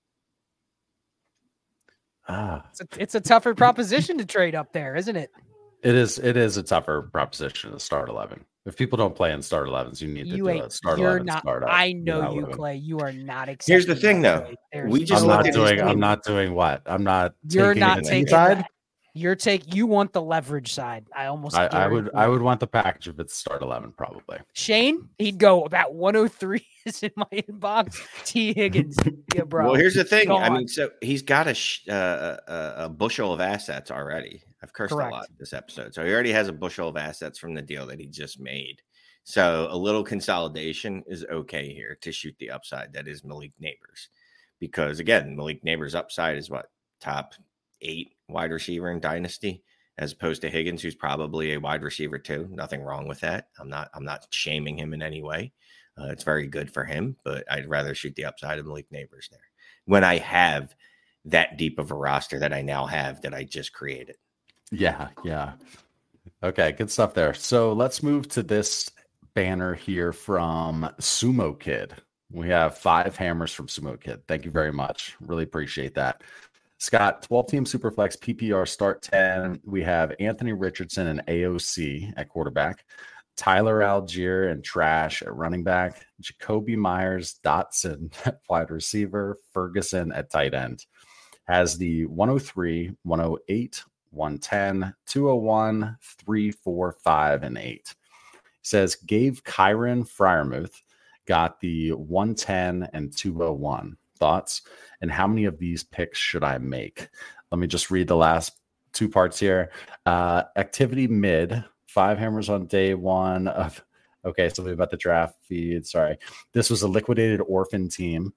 Ah, it's a tougher proposition to trade up there, isn't it? It is a tougher proposition to start 11. If people don't play in start 11s, you need to do a start 11. I know you, Clay. You are not accepting. Here's the thing, though. I'm not doing what? I'm not. You're not taking side. You want the leverage side. I would want the package if it's start 11, probably. Shane, he'd go about 103 is in my inbox. T. Higgins, yeah, bro. Well, here's the thing. I mean, so he's got a bushel of assets already. I've cursed a lot this episode. So he already has a bushel of assets from the deal that he just made. So a little consolidation is okay here to shoot the upside. That is Malik Neighbors. Because again, Malik Neighbors' upside is what? Top 8 wide receiver in Dynasty, as opposed to Higgins, who's probably a wide receiver too. Nothing wrong with that. I'm not shaming him in any way. It's very good for him, but I'd rather shoot the upside of Malik Neighbors there when I have that deep of a roster that I now have that I just created. Yeah. Okay, good stuff there. So let's move to this banner here from Sumo Kid. We have 5 hammers from Sumo Kid. Thank you very much. Really appreciate that. Scott, 12-team Superflex PPR start 10. We have Anthony Richardson and AOC at quarterback, Tyler Algier and Trash at running back, Jacoby Myers, Dotson at wide receiver, Ferguson at tight end. Has the 103, 108, 110, 201, 3, 4, 5, and 8. Says gave Kyron Fryermuth, got the 110 and 201. Thoughts? And how many of these picks should I make? Let me just read the last two parts here. Activity mid, 5 hammers on day one of, okay, something about the draft feed. Sorry. This was a liquidated orphan team,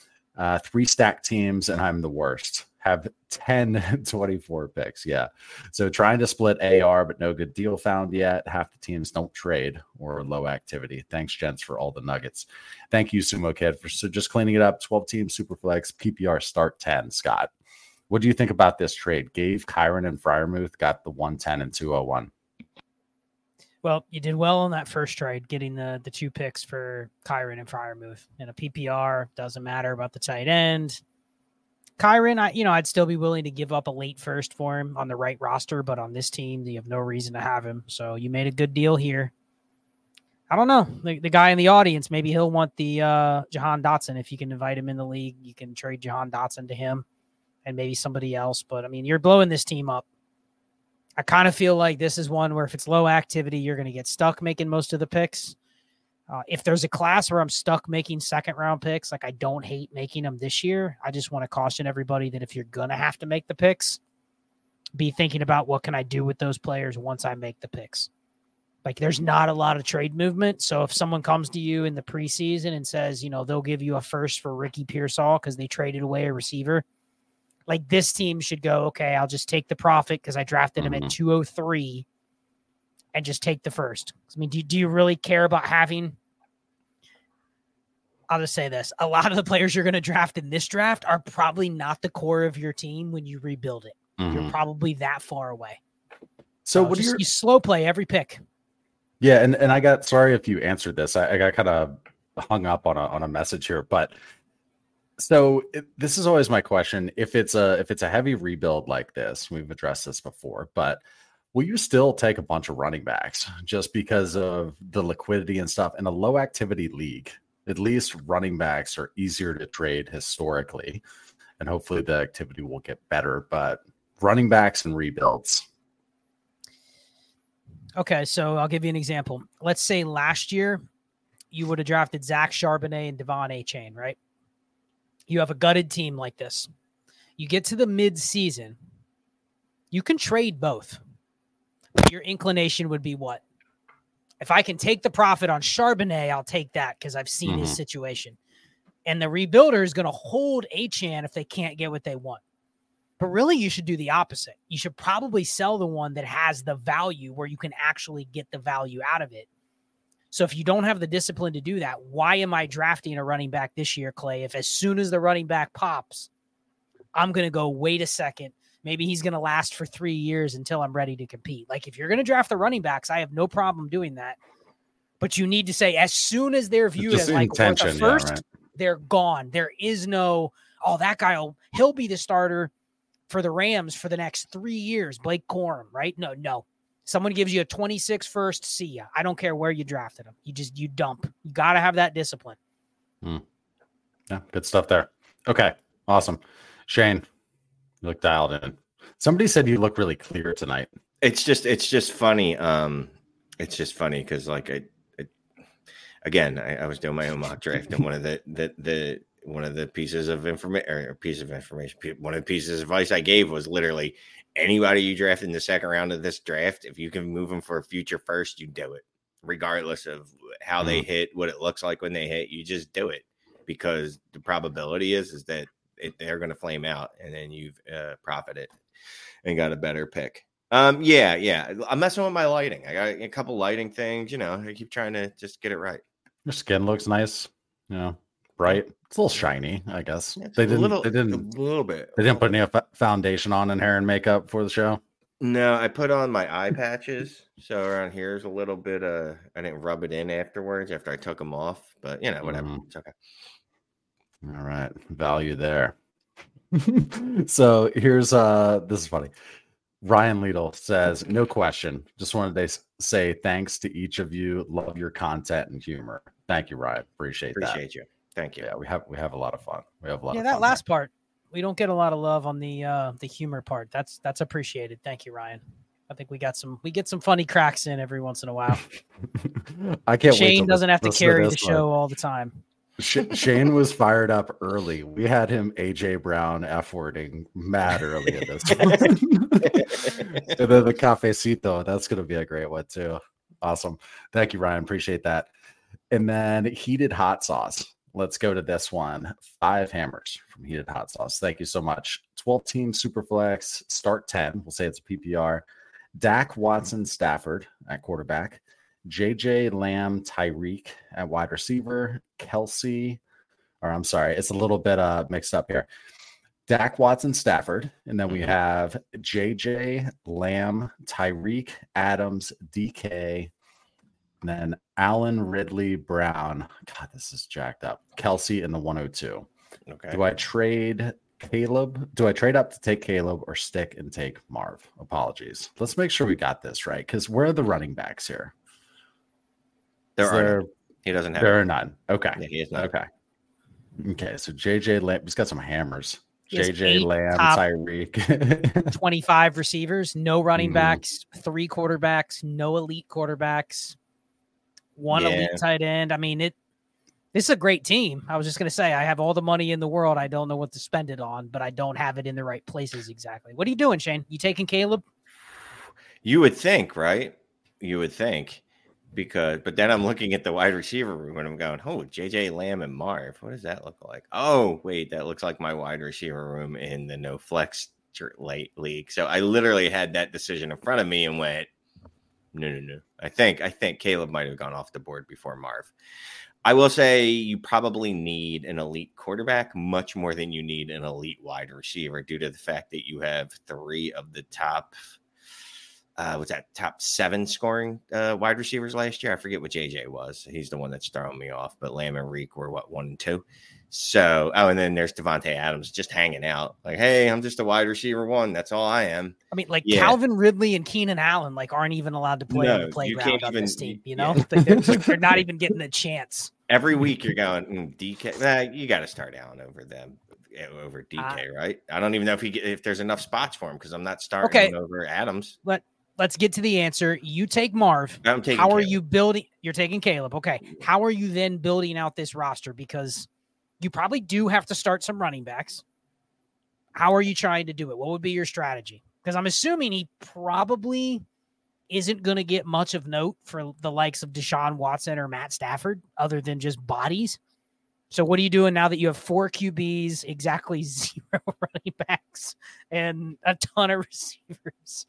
3 stack teams, and I'm the worst. Have 10, 24 picks. Yeah. So trying to split AR, but no good deal found yet. Half the teams don't trade or low activity. Thanks, gents, for all the nuggets. Thank you, Sumo Kid, for just cleaning it up. 12-team Superflex PPR start 10. Scott, what do you think about this trade? Gave Kyron and Fryermuth, got the 110 and 201. Well, you did well on that first trade, getting the 2 picks for Kyron and Fryermuth. In a PPR, doesn't matter about the tight end. Kyron, I'd still be willing to give up a late first for him on the right roster, but on this team, you have no reason to have him. So you made a good deal here. I don't know. The guy in the audience, maybe he'll want the Jahan Dotson. If you can invite him in the league, you can trade Jahan Dotson to him and maybe somebody else. But, I mean, you're blowing this team up. I kind of feel like this is one where if it's low activity, you're going to get stuck making most of the picks. If there's a class where I'm stuck making second-round picks, like I don't hate making them this year, I just want to caution everybody that if you're going to have to make the picks, be thinking about what can I do with those players once I make the picks. Like there's not a lot of trade movement. So if someone comes to you in the preseason and says, they'll give you a first for Ricky Pearsall because they traded away a receiver, like this team should go, okay, I'll just take the profit because I drafted him at 203 and just take the first. I mean, do you really care about having... I'll just say this. A lot of the players you're going to draft in this draft are probably not the core of your team when you rebuild it. You're probably that far away. So what do you slow play every pick? Yeah, and I got, sorry if you answered this. I got kind of hung up on a message here, but so this is always my question. If it's a heavy rebuild like this, we've addressed this before, but will you still take a bunch of running backs just because of the liquidity and stuff in a low activity league? At least running backs are easier to trade historically, and hopefully the activity will get better. But running backs and rebuilds. Okay, so I'll give you an example. Let's say last year you would have drafted Zach Charbonnet and Devon Achane, right? You have a gutted team like this. You get to the mid-season, you can trade both. Your inclination would be what? If I can take the profit on Charbonnet, I'll take that because I've seen his situation. And the rebuilder is going to hold Achane if they can't get what they want. But really, you should do the opposite. You should probably sell the one that has the value where you can actually get the value out of it. So if you don't have the discipline to do that, why am I drafting a running back this year, Clay? If as soon as the running back pops, I'm going to go, wait a second. Maybe he's going to last for 3 years until I'm ready to compete. Like if you're going to draft the running backs, I have no problem doing that. But you need to say as soon as they're viewed as like worth a first, they're gone. There is no, that guy, he'll be the starter for the Rams for the next 3 years. Blake Corum, right? No. Someone gives you a 26 first, see ya. I don't care where you drafted him. You dump. You got to have that discipline. Yeah, good stuff there. Okay, awesome. Shane, you look dialed in. Somebody said you look really clear tonight. It's just funny. It's just funny because like I was doing my own mock draft, and one of the pieces of information, one of the pieces of advice I gave was literally anybody you draft in the second round of this draft, if you can move them for a future first, you do it, regardless of how they hit, what it looks like when they hit. You just do it because the probability is that they're going to flame out, and then you've profited and got a better pick. Yeah. I'm messing with my lighting. I got a couple lighting things. I keep trying to just get it right. Your skin looks nice. Bright. It's a little shiny, I guess. They didn't a little bit. They didn't put any foundation on and hair and makeup for the show. No, I put on my eye patches. So around here is a little bit. I didn't rub it in afterwards after I took them off, but whatever. It's okay. All right, value there. So here's this is funny. Ryan Liedel says, no question. Just wanted to say thanks to each of you. Love your content and humor. Thank you, Ryan. Appreciate you. Thank you. Yeah, we have a lot of fun. We have a lot of that fun. Last part, we don't get a lot of love on the humor part. That's appreciated. Thank you, Ryan. I think we get some funny cracks in every once in a while. I can't Shane wait. Shane doesn't have to carry the show all the time. Shane was fired up early. We had him AJ Brown F-wording mad early in this one. And then the cafecito, that's going to be a great one too. Awesome. Thank you, Ryan. Appreciate that. And then heated hot sauce. Let's go to this one. 5 hammers from heated hot sauce. Thank you so much. 12-team Superflex, start 10. We'll say it's a PPR. Dak, Watson, Stafford at quarterback. JJ, Lamb, Tyreek at wide receiver. Kelsey, or I'm sorry, it's a little bit mixed up here. Dak, Watson, Stafford. And then we have JJ, Lamb, Tyreek, Adams, DK, and then Allen, Ridley, Brown. God, this is jacked up. Kelsey in the 102. Okay. Do I trade Caleb? Do I trade up to take Caleb or stick and take Marv? Apologies. Let's make sure we got this right because where are the running backs here? He doesn't have. There are none. Okay. Yeah, he is not. Okay. So JJ Lamb, he's got some hammers. JJ 8 Lamb, top Tyreek. 25 receivers, no running backs, 3 quarterbacks, no elite quarterbacks, 1 elite tight end. I mean, this is a great team. I was just going to say, I have all the money in the world. I don't know what to spend it on, but I don't have it in the right places exactly. What are you doing, Shane? You taking Caleb? You would think, right? You would think. But then I'm looking at the wide receiver room and I'm going, oh, JJ Lamb and Marv. What does that look like? Oh, wait, that looks like my wide receiver room in the no flex league. So I literally had that decision in front of me and went, no. I think Caleb might have gone off the board before Marv. I will say you probably need an elite quarterback much more than you need an elite wide receiver due to the fact that you have 3 of the top top 7 scoring wide receivers last year. I forget what JJ was. He's the one that's throwing me off. But Lamb and Reek were 1 and 2. So, and then there's Devontae Adams just hanging out. Like, hey, I'm just a wide receiver 1. That's all I am. I mean, Calvin Ridley and Keenan Allen aren't even allowed to play on the playground on this team. You know, they're not even getting a chance. Every week you're going DK. You got to start Allen over them. Over DK, right? I don't even know if there's enough spots for him because I'm not starting over Adams. Let's get to the answer. You take Marv. I'm taking How Caleb. Are you building? You're taking Caleb. Okay. How are you then building out this roster? Because you probably do have to start some running backs. How are you trying to do it? What would be your strategy? Because I'm assuming he probably isn't going to get much of note for the likes of Deshaun Watson or Matt Stafford other than just bodies. So what are you doing now that you have 4 QBs, exactly 0 running backs, and a ton of receivers?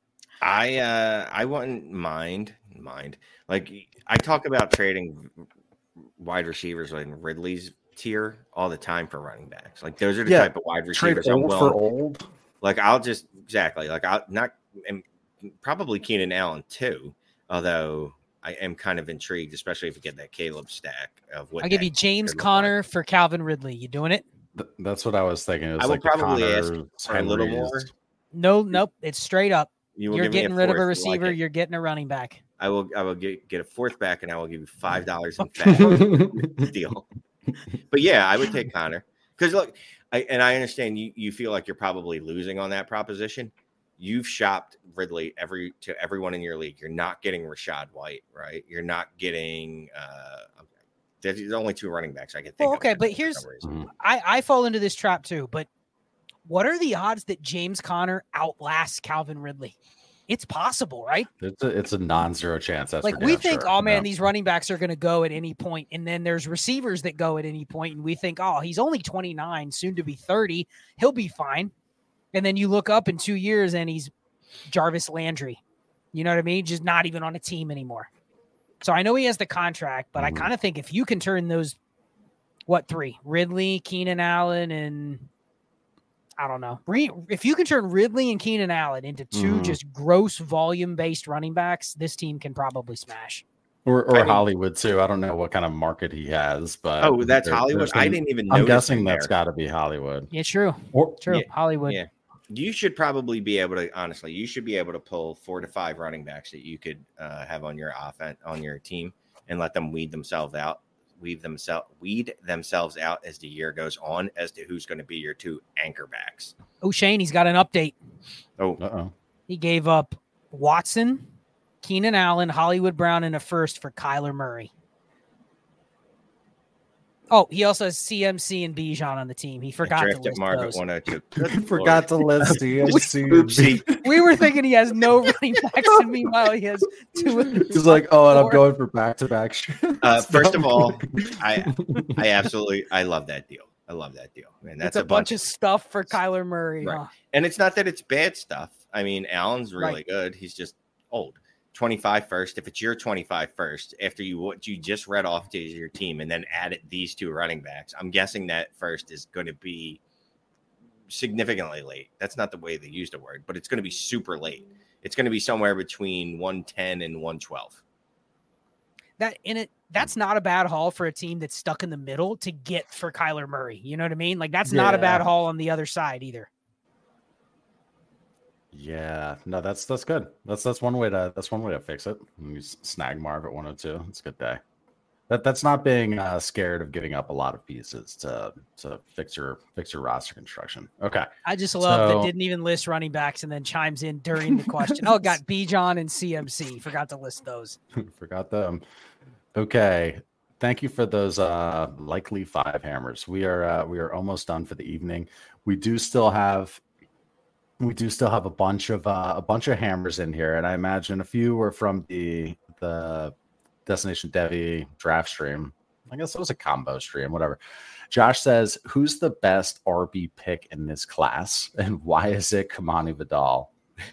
I wouldn't mind. Like I talk about trading wide receivers like Ridley's tier all the time for running backs. Like those are the type of wide receivers I'm willing. For old. Like I'll just and probably Keenan Allen too. Although I am kind of intrigued, especially if you get that Caleb stack of what I'll give you James Conner for Calvin Ridley. You doing it? That's what I was thinking. It was I would probably ask for a little more. Nope. It's straight up. You're getting rid of a receiver. Like you're getting a running back. I will get a 4th back, and I will give you $5 in fat deal. But yeah, I would take Connor because look, I understand you feel like you're probably losing on that proposition. You've shopped Ridley to everyone in your league. You're not getting Rashad White, right? You're not getting. There's only 2 running backs I can think. Well, okay, but here's I fall into this trap too, but. What are the odds that James Conner outlasts Calvin Ridley? It's possible, right? It's a non-zero chance. That's like we think, these running backs are going to go at any point, and then there's receivers that go at any point, and we think, he's only 29, soon to be 30, he'll be fine. And then you look up in 2 years, and he's Jarvis Landry. You know what I mean? Just not even on a team anymore. So I know he has the contract, but I kind of think if you can turn those, 3? Ridley, Keenan Allen, and I don't know. If you can turn Ridley and Keenan Allen into 2 just gross volume-based running backs, this team can probably smash. Or Hollywood too. I don't know what kind of market he has, but that's Hollywood. I didn't even know. I'm guessing that's got to be Hollywood. Yeah, true. True. Hollywood. Yeah. You should probably be able to. Honestly, you should be able to pull 4 to 5 running backs that you could have on your offense on your team and let them weed themselves out as the year goes on as to who's going to be your 2 anchor backs. Oh, Shane, he's got an update. Oh, he gave up Watson, Keenan Allen, Hollywood Brown, and a first for Kyler Murray. Oh, he also has CMC and Bijan on the team. He forgot to list Mark those. At 102. He forgot to list CMC. We were thinking he has no running backs, and meanwhile he has 2. He's like, oh, and I'm going for back-to-back. First of all, I love that deal. I love that deal. Man, that's a bunch of stuff for Kyler Murray. Right. Huh? And it's not that it's bad stuff. I mean, Allen's really good. He's just old. 25 first. If it's your 25 first, after what you just read off to your team and then added these 2 running backs, I'm guessing that first is going to be significantly late. That's not the way they use the word, but it's going to be super late. It's going to be somewhere between 110 and 112. That's not a bad haul for a team that's stuck in the middle to get for Kyler Murray. You know what I mean? Like that's not a bad haul on the other side either. Yeah, no, that's good. That's one way to fix it. You snag Marv at 102. It's a good day. That's not being scared of giving up a lot of pieces to fix your roster construction. Okay. I just love that didn't even list running backs and then chimes in during the question. Oh, got Bijan and CMC. Forgot to list those. Forgot them. Okay. Thank you for those likely 5 hammers. We are almost done for the evening. We do still have a bunch of hammers in here, and I imagine a few were from the Destination Devy draft stream. I guess it was a combo stream, whatever. Josh says, "Who's the best RB pick in this class, and why is it Kamani Vidal?"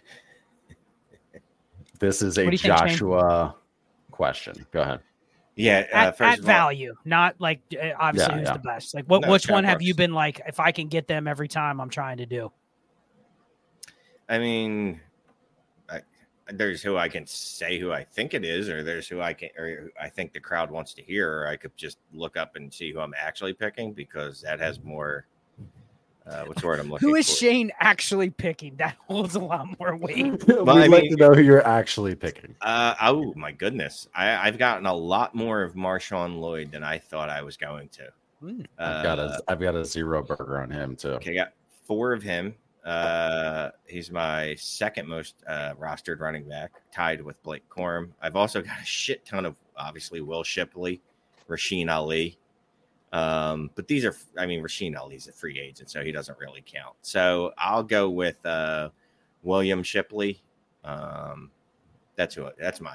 This is a Joshua question. Go ahead. Yeah, at value, not like obviously who's the best. Like which one have you been like? If I can get them every time, I'm trying to do. I mean, there's who I can say who I think it is, or there's who I think the crowd wants to hear, or I could just look up and see who I'm actually picking because that has more. What's the word I'm looking for? Who is Shane actually picking? That holds a lot more weight. We'd like to know who you're actually picking. Oh my goodness, I've gotten a lot more of Marshawn Lloyd than I thought I was going to. I've got a 0 burger on him too. Okay, I got 4 of him. He's my second most rostered running back, tied with Blake Corum. I've also got a shit ton of obviously Will Shipley, Rasheen Ali. But these are, Rasheen Ali's a free agent, so he doesn't really count. So I'll go with William Shipley. That's my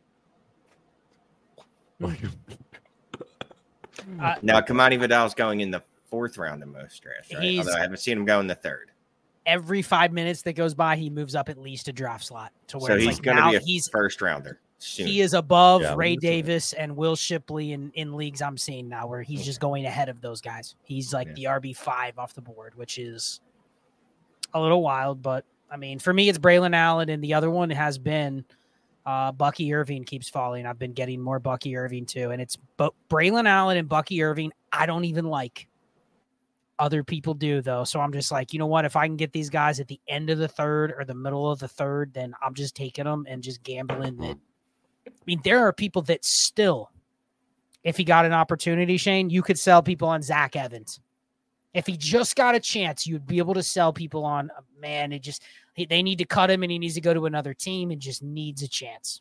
guy. Now Kamani Vidal's going in the 4th round in most drafts, right? Although I haven't seen him go in the 3rd. Every 5 minutes that goes by, he moves up at least a draft slot to where he's going to be a first rounder. Soon. He is above Ray Davis and Will Shipley in leagues I'm seeing now, where he's just going ahead of those guys. He's like the RB5 off the board, which is a little wild. But I mean, for me, it's Braylon Allen, and the other one has been Bucky Irving keeps falling. I've been getting more Bucky Irving too, and it's Braylon Allen and Bucky Irving. I don't even like. Other people do, though. So I'm just like, you know what? If I can get these guys at the end of the 3rd or the middle of the 3rd, then I'm just taking them and just gambling that. I mean, there are people that still, if he got an opportunity, Shane, you could sell people on Zach Evans. If he just got a chance, you'd be able to sell people on, man, they need to cut him and he needs to go to another team and just needs a chance.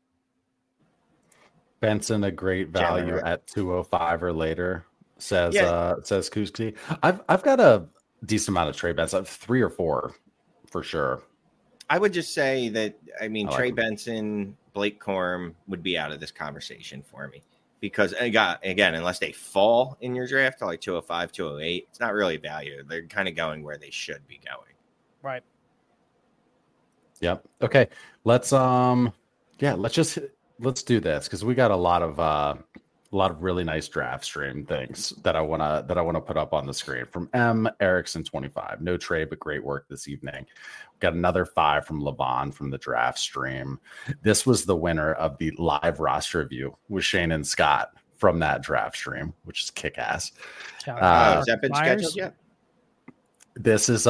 Benson, a great value at 205 or later. Says Kuski. I've got a decent amount of trade bets. I have 3 or 4 for sure. I would just say that Trey Benson, Blake Corum would be out of this conversation for me because again, unless they fall in your draft to like 205, 208, it's not really value. They're kind of going where they should be going. Right. Yep. Okay. Let's do this because we got a lot of a lot of really nice draft stream things that I wanna put up on the screen. From M Erickson 25, no trade but great work this evening. Got another 5 from Levon from the draft stream. This was the winner of the live roster review with Shane and Scott from that draft stream, which is kick ass. Has that been scheduled yet? This is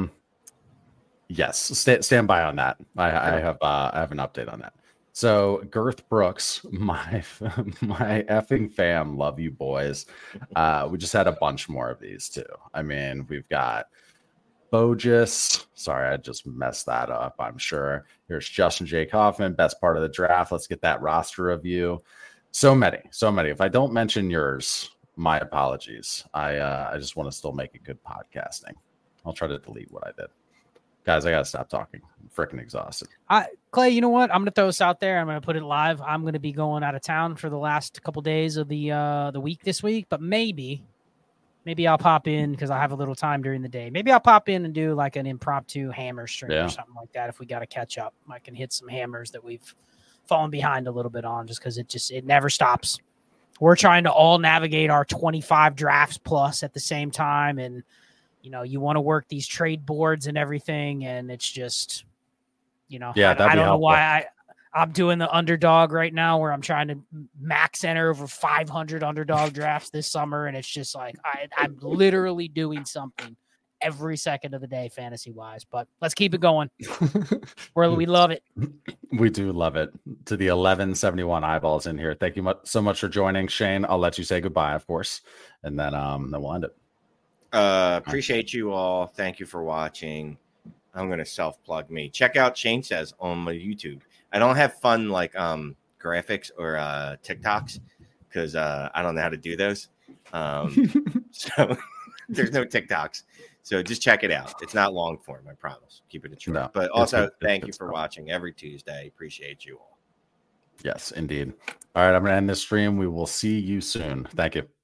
yes. Stand by on that. I have an update on that. So Girth Brooks, my effing fam, love you boys. We just had a bunch more of these too. I mean, we've got Bogus. Sorry, I just messed that up. I'm sure. Here's Justin J. Kaufman, best part of the draft. Let's get that roster review. So many. If I don't mention yours, my apologies. I just want to still make it good podcasting. I'll try to delete what I did. Guys, I gotta stop talking. I'm freaking exhausted. Clay, you know what? I'm gonna throw this out there. I'm gonna put it live. I'm gonna be going out of town for the last couple days of the week this week, but maybe I'll pop in because I have a little time during the day. Maybe I'll pop in and do like an impromptu hammer stream or something like that. If we got to catch up, I can hit some hammers that we've fallen behind a little bit on just because it never stops. We're trying to all navigate our 25 drafts plus at the same time. And, you know, you want to work these trade boards and everything. And it's just, you know, I don't know why I'm doing the underdog right now where I'm trying to max enter over 500 underdog drafts this summer. And it's just like, I'm literally doing something every second of the day, fantasy wise, but let's keep it going. We love it. We do love it. To the 1171 eyeballs in here. Thank you so much for joining, Shane. I'll let you say goodbye, of course. And then we'll end it. Appreciate you all. Thank you for watching. I'm going to self-plug me. Check out Shane Says on my YouTube. I don't have fun like graphics or TikToks because I don't know how to do those. So there's no TikToks. So just check it out. It's not long form, I promise. Keep it a true. No, but also thank you for watching every Tuesday. Appreciate you all. Yes, indeed. All right, I'm going to end this stream. We will see you soon. Thank you.